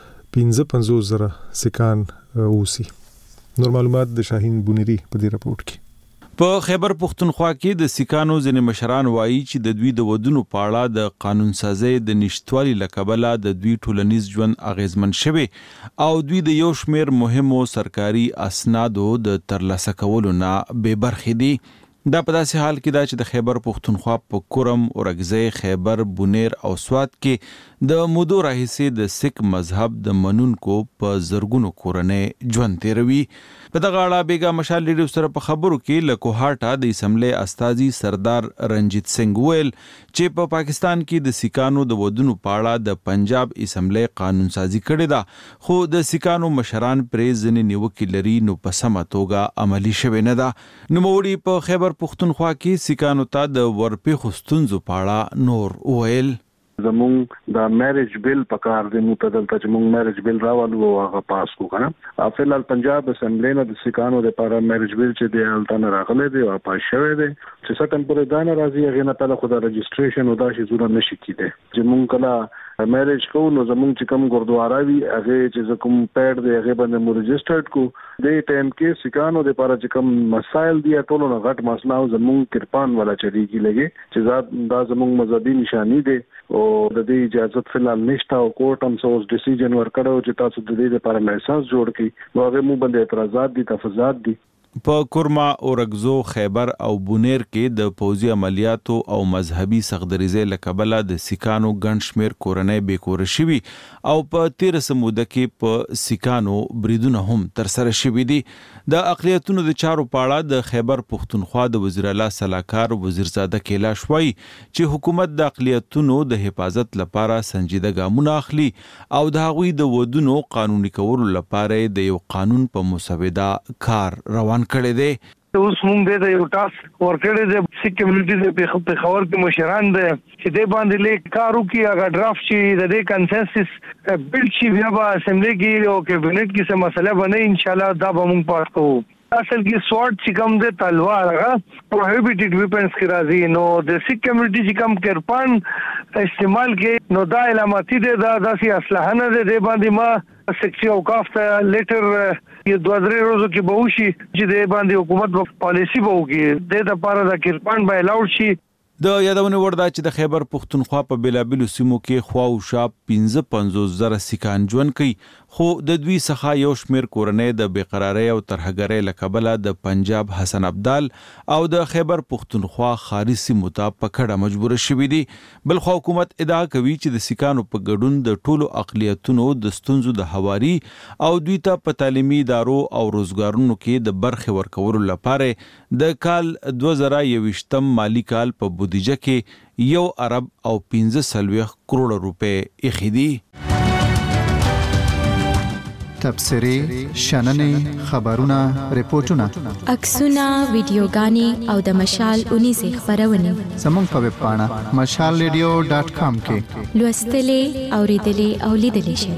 55,000 سکان اوسي. نور معلومات د شاهین بونيري په دې راپورټ کې. په خیبر پښتونخوا کې د سکانو ځینې مشران وایي چې د دوی د ودونو په اړه د قانون سازي د نشټوالي لکبله د دوی ټولنیز ژوند اغیزمن شوی او دوی د یو شمېر مهمو سرکاري اسنادو د ترلاسه کولو نه بې برخې دي. دا په داسې حال کې دا چې د خیبر پښتونخوا په کورم، اورګزی، خیبر، بونیر او سوات کې د مودو راهیسې د سک مذهب د منونکو په زرګونو کورنۍ ژوند تیروي. په دغه اړه بیګا مشال ریډیو سره په خبرو کې له کوهاټا د اسمبلی استازي سردار رنجیت سنگ ویل چې په پاکستان کې د سکانو د ودونو په اړه د پنجاب اسمبلی قانون سازي کړې ده، خو د سکانو مشران پرې ځینې نیوکې لري نو په سمه توګه عملي شوې نه ده. نوموړي په خیبر پښتونخوا کې سکانو ته د ورپېښو ستونزو په اړه نور ویل. زمونږ د میریج بیل پکار دی، نو ته دلته چې مونږ میریج بیل راولو او هغه پاس کو کنه. فلحال پنجاب اسمبلی نه د سکانو لپاره میریج بیل چې دی هلته نه راغلی دی او پاس شوی دی چې سکن پورې دا نه راځي هغه نه پهله خو د رجسټریشن او دا شی ضرورت نشي کیده چې مونږ کله میریج کو نو زمونږ چې کوم ګردوارا وي هغه چې کوم پیډ دی هغه باندې مو رجسټرډ کو د ټایم کې سکانو لپاره چې کوم مسائل دی ټولو نه غټ مسله او زمونږ کرپان والا چریږي لګي چې دا زمونږ مذهبي نشانی دی او د دې اجازه فلحال نشته او کورټ هم سوس ډیسیژن ورکړو چې تاسو د دې لپاره لایسنس جوړ کړئ. نو هغه مو باندې اعتراضات دي، تفاضلات دي. په کورما، اورګزو، خیبر او بونیر کې د پوځي عملیاتو او مذهبي سخدریزې لکبله د سکانو ګڼ شمېر کورنۍ بیکوره شوي او په 13 موده کې په سکانو بریدونه هم ترسره شوي دي. د اقلیتونو د چارو په اړه د خیبر پښتونخوا د وزیر اعلی سلاکار وزیرزاده کیلاش وایي چې حکومت د اقلیتونو د حفاظت لپاره سنجیده ګامونه اخلي او د هغوی د ودونو قانوني کولو لپاره د یو قانون په مسوده کار روان کړی دی. اوس مونږ د یو ټاسک ورکړی دی سیک کمیونټي په خبر کې مشران دی چې د باندې لیک کارو کې هغه ډرافټ چې د دې کنسنسس بل شي بیا به اسمبلی کې او کابینټ کې څه مسله بنه ان شاء الله دا به مونږ پاس کوو. اصل کې سوارت چې کوم د تلوار هغه پروهیبټډ ویپنز کې راځي، نو د سیک کمیونټي چې کوم کرپان استعمال کې نو دا علامتي دی، دا داسې اسلحه نه دی. د باندې ما سیکسي اوقاف ته لیټر یو 2-3 ورځې کې به وشي چې د باندې حکومت پالیسی به وکړي د لپاره د کرپان به الاؤډ شي. د یادونه وردا چې د خیبر پښتونخوا په بیلابیلو سیمو کې خوا او شا 55,000 سکان ژوند کوي، خو د دوی څخه یو شمېر کورنۍ د بیقرارۍ او ترهګرۍ لکبله د پنجاب حسن ابدال او د خیبر پښتونخوا خاري سیمو ته په کډه مجبوره شوي دي. بلخو حکومت ادعا کوي چې د سکانو په ګډون د ټولو اقلیتونو د ستونزو د هواري او دوی ته په تعلیمي ادارو او روزګارونو کې د برخې ورکولو لپاره د کال 2021 مالی کال په بودیجه کې 1 ارب او 15 کروڑ روپے ایښي دي. تبصرې، شننې، خبرونه، ریپورتونه، عکسونه، ویډیوګانې او د مشال 19 خبرونه زموږ په ویب پاڼه mashalradio.com کې لوستلې، اوریدلې او لیدلې شئ.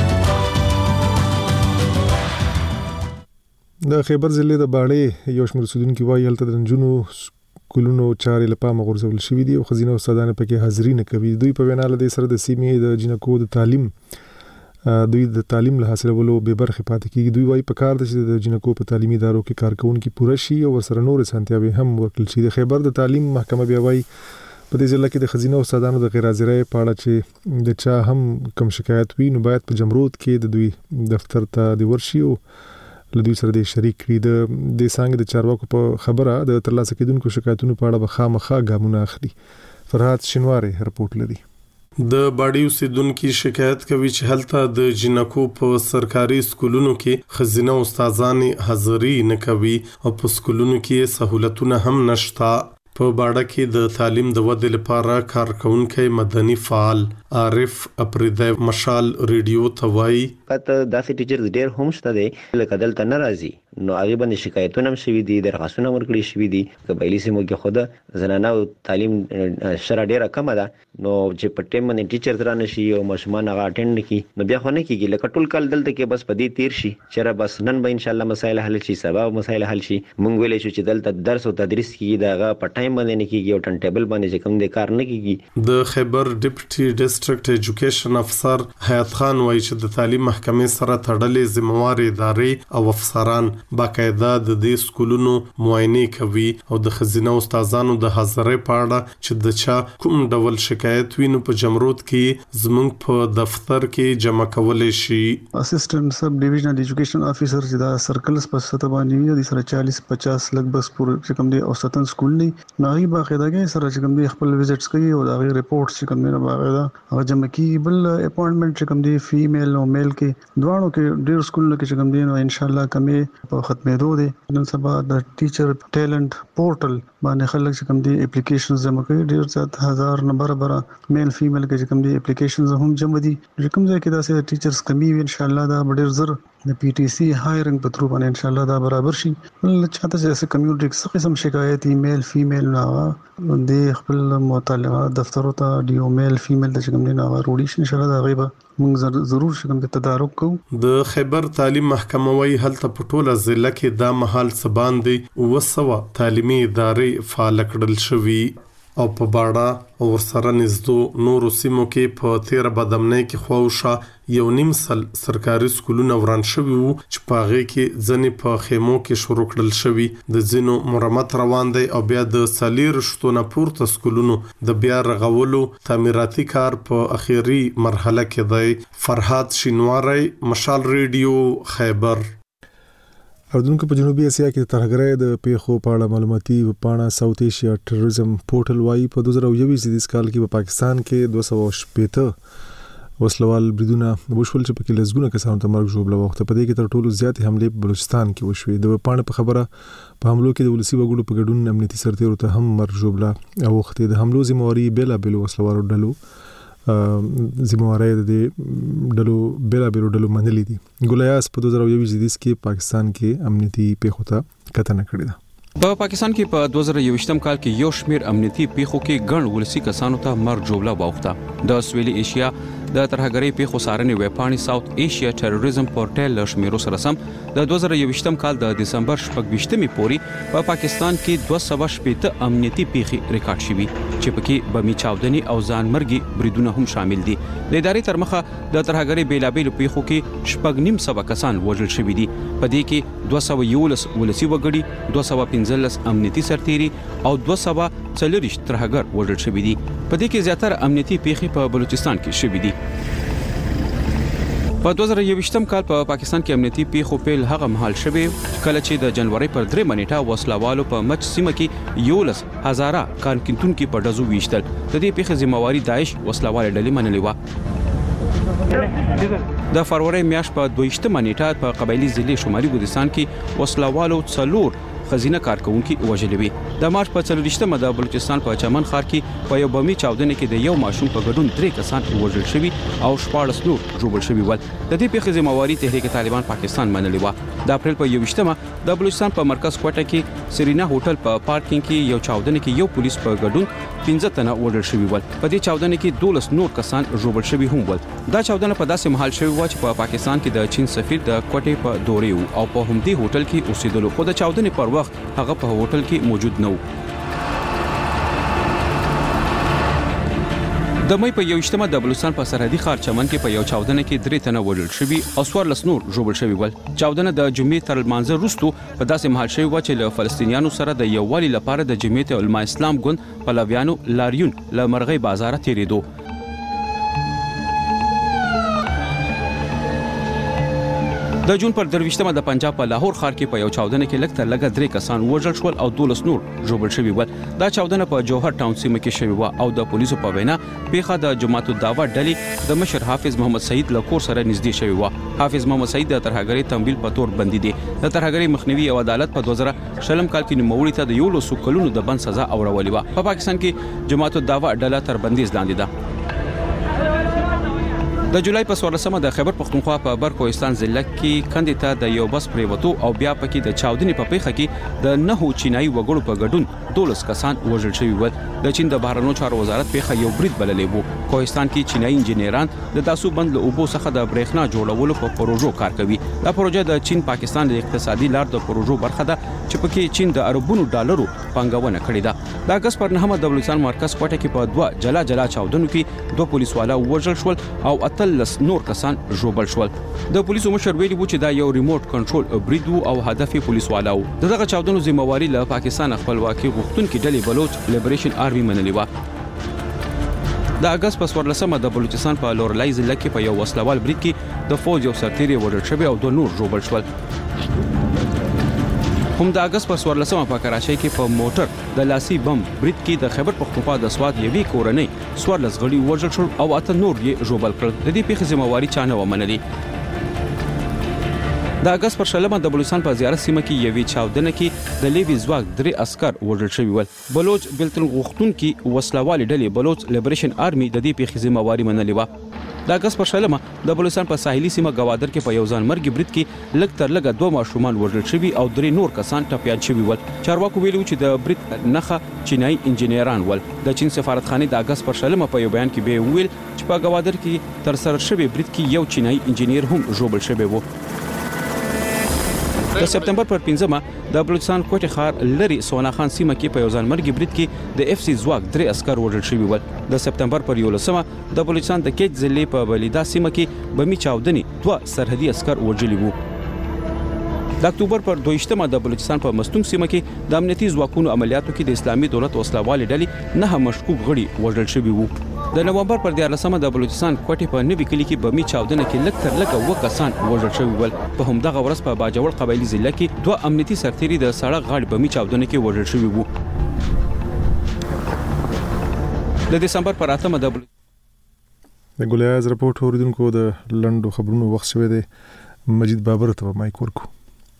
د خیبر ضلع د باړې یو شمېر اوسیدونکي وایي هلته د نجونو سکولونو چارې له پامه غورځول شوي دي او ښځینه استادانې پکې حاضري نه کوي. دوی په وینا له دې سره د سیمې د جنکو د تعلیم دوی د تعلیم له حاصلولو بې برخې پاتې کېږي. دوی وایي پکار ده چې د جنکو په تعلیمي ادارو کې کارکوونکي پوره شي او ورسره نورې اسانتیاوې هم ورکړل شي. د خیبر د تعلیم محکمه بیا وایي په دې ضلع کې د ښځینه استادانو د غیر حاضرۍ په اړه چې د چا هم کم شکایت وي نو باید په جمرود کې د دوی دفتر ته د ورشي او له دوی سره د شریک کړي. د څنګه د چارواکو په خبره د ترلاسه کېدونکو شکایتونو په اړه به خامخا ګامونه اخلي. فرحات شینواری رپورټ لري. د باډي اوسیدونکو شکایت کوي چې هلته د جنکو په سرکاري سکولونو کې ښځینه استادان حاضري نه کوي او په سکولونو کې سہولتونه هم نشته. په باډه کې د تعلیم د ودې لپاره کارکونکو مدني فعال عارف اپریدی مشال ریډیو ته وایي کته داسې ټیچرز ډېر هم شته دي لکه دلته نه راځي نو هغه باندې شکایتونه هم شوي دي درخواستونه ورکړي شوي دي قبایلی سیمو کې خود زنانه تعلیم شره ډیره کم ده نو چې په ټیم باندې ټیچر تر نه شي او مشمان هغه اټینډ کی نو بیا خو نه کیږي لکه ټول کال دلته کې بس پدې تیر شي چیرې بس نن به ان شاء الله مسایل حل شي سبا مسایل حل شي مونږ ویلې شو چې دلته درس او تدریس کیږي داغه په ټایم باندې نه کیږي او ټن ټیبل باندې چې کوم د کار نه کیږي د خیبر ډیپټي ډیسټریکټ ایجوکیشن افسر حیات خان وایي چې د تعلیم محکمې سره تړلې ذمہوار ادارې او افسران باقاعده د دې سکولونو معاینه کوي او د خزینه استادانو د حاضرۍ په اړه چې د چا کوم ډول شکایت وینو په جمرود کې زمونږ په دفتر کې جمع کولای شي اسسټنټ سب ډیویژنل ایجوکیشن افیسر چې دا سرکلز په سطح باندې دي سره 40-50 لګ بس پور چې کوم دي اوسطن سکول نه ناغي باقاعده سره چې کوم دي خپل وزټس کوي او دا غي ریپورټس چې کوم نه باقاعده هغه جمع کوي بل اپوینټمنٹ چې کوم دي فیمیل او میل کې دوانو کې ډیر سکول کې چې کوم دي نو ان شاء الله کمې په ختمېدو دي نن سبا د ټیچر ټیلنت پورټل باندې خلک چې کوم دي اپلیکیشنز جمع کوي ډیر زیات هزار نمبر برا میل فیمیل کې چې کوم دي اپلیکیشنز هم جمع دي کوم ځای کې دا سه ټیچرز کمی وي ان شاء الله دا ډیر زر د پی ټی سی هایرنګ په تر باندې ان شاء الله دا برابر شي ول چاته چې کمیونټي څخه قسم شکایت ایمیل فیمیل نه د خپل متعلقه دفترو ته ډیو میل فیمیل د کوم نه وروړي ان شاء الله دا غیبه موږ ضرور شګم د تدارک کوو د خیبر تعلیم محکمه وی هلته په ټوله ضلع کې دا مهال سبان دي وسوه تعلیمي ادارې فعال کړل شوي او په باډه او سره نږدې نورو سیمو کې په 13 بدمنۍ کې خوښه یو نیم سل سرکاري سکولونه وران شوي وو چې په هغه کې ځنې په خیمو کې شروع کړل شوي د ځینو مرمت روان دی او بیا د سالیر شتونه پورته سکولونو د بیا رغولو تعمیراتي کار په اخیری مرحله کې دی فرحات شینواری مشال ریډیو خیبر اردوونکو په جنوبي اسیا کې د ترهګرۍ د پیښو په اړه معلوماتي پاڼه ساوث ایشیا ټیرریزم پورټل وايي په 2021 کال کې په پاکستان کې 280 وسلوال بریدونه وشول چې پکې لږونه کسانو ته مرګ ژوبله وخت په دې کې تر ټولو زیات حمله په بلوچستان کې وشوې د پاڼې په خبره په حملو کې د ولسی وګړو په ګډون امنیتي سرتیرو ته هم مرګ ژوبله او وخت د حملو ذمہواری بیل وسلوالو ډلو ذمہواری د ډلو بیل ډلو منلې دي ګولیاس په 2021 کې پاکستان کې امنیتي پیښو ته کتنه کړې ده په پاکستان کې په 2021 کال کې یو شمیر امنیتي پیښو کې ګڼ ولسی کسانو ته مرګ ژوبله واوښته د سویلي ایشیا د ترهګرۍ پیښو څارنې ویبپاڼې ساوث ایشیا ټیرریزم پورټل له شمیرو سره سم د 2021 کال د دسمبر 28 پورې په پاکستان کې 280 امنیتي پیښې ریکارډ شوي چې پکې بمي چاودنې او ځانمرګي بریدونه هم شامل دي د ادارې تر مخه د ترهګرۍ بیلابېلو پیښو کې 9.5 کسان وژل شوي دي په دې کې 211 ولسی وګړي 215 امنیتي سرتیري او 240 ترهګر وژل شوي دي په دې کې زیاتره امنیتي پیښې په بلوچستان کې شوي دي په 2021 کال په پاکستان کې امنیتي پیښو پیل هغه مهال شوه کله چې د جنوري پر 3 منېټه وسلوالو په مچ سیمه کې 11,000 کارکونکو په ډزو ویشتل د دې پیښې ذمہواری داعش وسلوال ډلې منلې و د فروری میاشت په 22 منېټه په قبایلی ضلع شمالي ګلستان کې وسلوالو څلور خزینه کارکونکو وژلې وي د مارچ په 40مه د بلوچستان په چمن ښار کې په یو بمي چاودنې کې د یو ماشوم په ګډون 3 کسان وژل شوي او 14 نور ژوبل شوي ول د دې پیښې ذمہواری تحریک طالبان پاکستان منلې و د اپریل په 21مه د بلوچستان په مرکز کوټه کې سرینا هوټل په پارکینګ کې یو چاودنې کې یو پولیس په ګډون 15 تنه وژل شوي ول په دې چاودنې کې 12 نور کسان ژوبل شوي هم ول دا چاودنه په داسې محل شوی و چې په پاکستان کې د چین سفیر د کوټې په دورې او په همدې هوټل کې اوسېدلو خو د چاودنې پر وخت هغه په هوټل کې موجود نه و د مې په 21مه د بلوچستان په سرحدي ښار چمن کې په یو چاودنه کې 3 تنه وژل شوي او 14 نور ژوبل شوي ول چاودنه د جمعې تر لمانځه وروسته په داسې محل شوی و چې له فلسطینیانو سره د یووالي لپاره د جمعیت علما اسلام ګوند پلویانو لاریون له مرغۍ بازار تیریدو د جون پر 23مه د پنجاب په لاهور ښار کې په یو چاودنه کې لږ تر لږه 3 کسان وژل شول او 12 نور ژوبل شوي ول. دا چاودنه په جوهر ټاون سیمه کې شوې و او د پولیسو په وینا پیښه د جماعت الدعوه ډلې د مشر حافظ محمد سعید له کور سره نږدې شوې و. حافظ محمد سعید د ترهګرۍ تمویل په تور بندي دي. د ترهګرۍ مخنیوي او عدالت په 2000 کال کې نوموړي ته د 11 کلونو د بند سزا اورولې و. په پاکستان کې جماعت الدعوه ډله تر بندیز لاندې ده. د جولای په 14مه د خیبر پختونخوا په برکوهستان ضلع کې کندې ته د یو بس پریوتو او بیا پکې د چاودنې په پیښه کې د 9 چینایي وګړو په ګډون 12 کسان وژل شوي ول. د چین د بهرنیو چارو وزارت پیښه یو برید بللې وو. کوهستان کې چینایي انجنیران د تاسو بند له اوبو څخه د برېښنا جوړولو په پروژو کار کوي. دا پروژه د چین پاکستان د اقتصادي لار د پروژو برخه ده چې پکې چین د اربونو ډالرو پانګونه کړې ده. د اگست پر 9مه د بلوچستان مرکز کوټه کې په 2 جلا چاودنو کې 2 پولیسوالا وژل شول او 13 نور کسان ژوبل شول. د پولیسو مشر ویلي وو چې دا یو ریموټ کنټرول برید وو او هدف یې پولیسوالا وو. دغه چاودنو ذمہواری له پاکستان خپلواکي غوښتونکو ډلې بلوچ لیبریشن آرمي منلې و. د اگست په 14مه د بلوچستان په لورلای ضلع کې په یو وسلوال برید کې د فوج یو سرتیری وژل شوی او 2 نور ژوبل شول. هم د اگست پر 14مه په کراچۍ کې په موټر د لاسي بم برید کې د خیبر پختونخوا د سواد یوې کورنۍ 14 غړي وژل شول او 8 نور یې ژوبل کړل. د دې پیښې ذمہواری چا نه ومنلې. د اگست پر 16مه د بلوچستان په زیارت سیمه کې یوې چاودنه کې د لیوی ځواک 3 عسكر وژل شوي ول. بلوچ بلتن غوښتونکو وسلوال ډلې بلوچ لیبریشن آرمي د دې پیښې ذمہواری منلې و. د اگست پر 16مه د بلوچستان په ساحلي سیمه گوادر کې په یو ځان مرګ برید کې لږ تر لږه 2 ماشومان وژل شوي او 3 نور کسان ټپيان شوي ول. چارواکو ویلي چې د برید نخه چینایي انجنیران ول. د چین سفارتخانه د اگست پر 16مه په یو بیان کې به ویل چې په گوادر کې تر سره شوی برید کې یو چینایي انجنیر هم ژوبل شوی وو. د سپتمبر پر 15مه د بلوچستان کوټه ښار لري سونا خان سیمه کې په یو ځان مرګ برید کې د اف سي ځواک 3 عسكر وژل شوي ول. د سپتمبر پر 11مه د بلوچستان د کیچ ضلع په بلیدا سیمه کې بمی چاودنې 2 سرحدي عسكر وژلي وو. د اکتوبر پر 22مه د بلوچستان په مستونګ سیمه کې د امنیتي ځواکونو عملیاتو کې د اسلامي دولت وسلوال ډلې 9 مشکوک غړي وژل شوي وو. د نومبر پر 14مه د بلوچستان کوټه په نوي کلی کې بمی چاودنه کې لږ تر لږه 2 کسان وژل شوي ول. په همدغه ورځ په باجوړ قبایلی ضلع کې 2 امنیتي سرتیري د سړک غاړې بمی چاودنه کې وژل شوي وو. د دسمبر پر 8مه د ګولیاز رپورټ اوریدونکو د لندو خبرونو وخت شوی دی. مجید بابر ته مایک ورکو.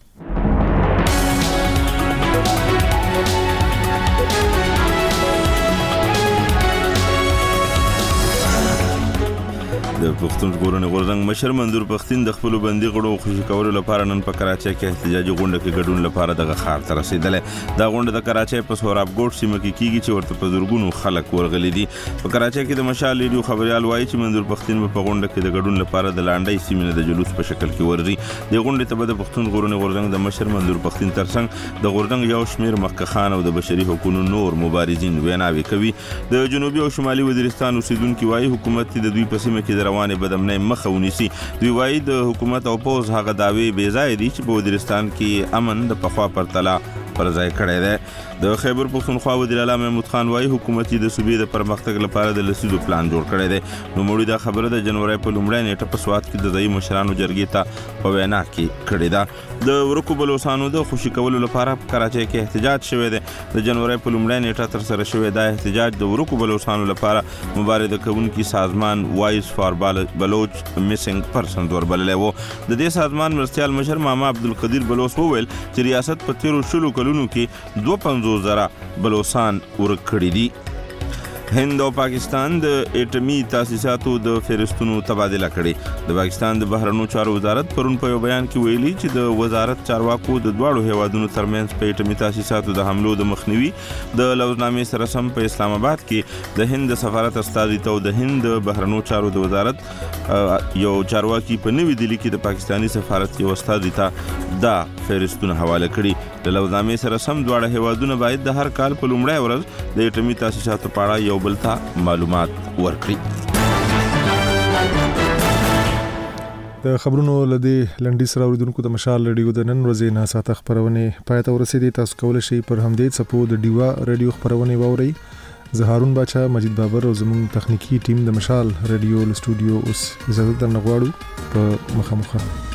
د پښتون ژغورنې غورځنګ مشر منظور پښتين د خپل بندي غړو خوشي کولو لپاره نن په کراچۍ کې احتجاجي غونډه کې ګډون لپاره دغه ښار ته رسیدلې. دا غونډه د کراچۍ په سوراب ګوټ سیمه کې کیږي چې ورته په زورګونو خلک ورغلي دي. په کراچۍ کې د مشال ریډیو خبريال وایي چې منظور پښتين په غونډه کې د ګډون لپاره د لاندې سیمې د جلوس په شکل کې ورځي. د غونډې ته د پښتون ژغورنې غورځنګ د مشر منظور پښتين ترڅنګ د غورځنګ یو شمیر مخکخان او د بشري حقوقو نور مبارزین ویناوي کوي. د جنوبي او شمالي وزیرستان اوسیدونکو وایي حکومت د دوی په سیمه کې د روانې بدامنۍ مخه ونیسي. دوی وایي د حکومت او پوز هغه داوی بې ځای دي چې په وزیرستان کې امن د پخوا پرتله پر ځای کړی دی. د خیبر پختونخوا وزیر اعلی محمود خان وایي حکومت د صوبې د پرمختګ لپاره د لسیزو پلان جوړ کړی دی. نو مړي دا خبره د جنوري په لومړۍ نیټه په سواد کې د ځای مشرانو جرګې ته په وینا کې کړې ده. د ورکو بلوچستانو د خوشي کولو لپاره په کراچۍ کې احتجاج شوی دی. د جنوري په لومړۍ نیټه تر سره شوی دا احتجاج د ورکو بلوچستانو لپاره مبارزه کوونکي سازمان وایس فار بلوچ میسنګ پرسنز وربللی وو. د دې سازمان مرستیال مشر ماما عبدالقدیر بلوچ وویل چې ریاست په تیرو 20 کلونو کې 52,000 بلوچستان ورک کړي دي. هند او پاکستان د اټمی تاسیساتو د فهرستونو تبادله کړي. د پاکستان د بهرنیو چارو وزارت پرون په یو بیان کې ویلي چې د وزارت چارواکو د دواړو هیوادونو ترمنځ په اټمی تاسیساتو د حملو د مخنیوي د لوزنامې سره سم په اسلام آباد کې د هند سفارت استازیتو د هند بهرنیو چارو د وزارت یو چارواکي په نوې دلی کې د پاکستانی سفارت یو استازي ته دا فهرستونه حواله کړي. د لوزنامې سره سم دواړه هیوادونه باید د هر کال په لومړۍ ورځ د اټمی تاسیساتو په اړه یو بل ته معلومات ورکړي. د خبرونو لدې لنډي سره اوریدونکو د مشال ریډیو د نن ورځې نه ساته خبرونه پای ته ورسېدي. تاسو کولی شئ پر همدې څپو د ډیوا ریډیو خبرونه واورئ. زه هارون باچا، مجید بابر او زموږ تخنیکی ټیم د مشال ریډیو له سټوډیو اوس اجازه درنه غواړو په مخه.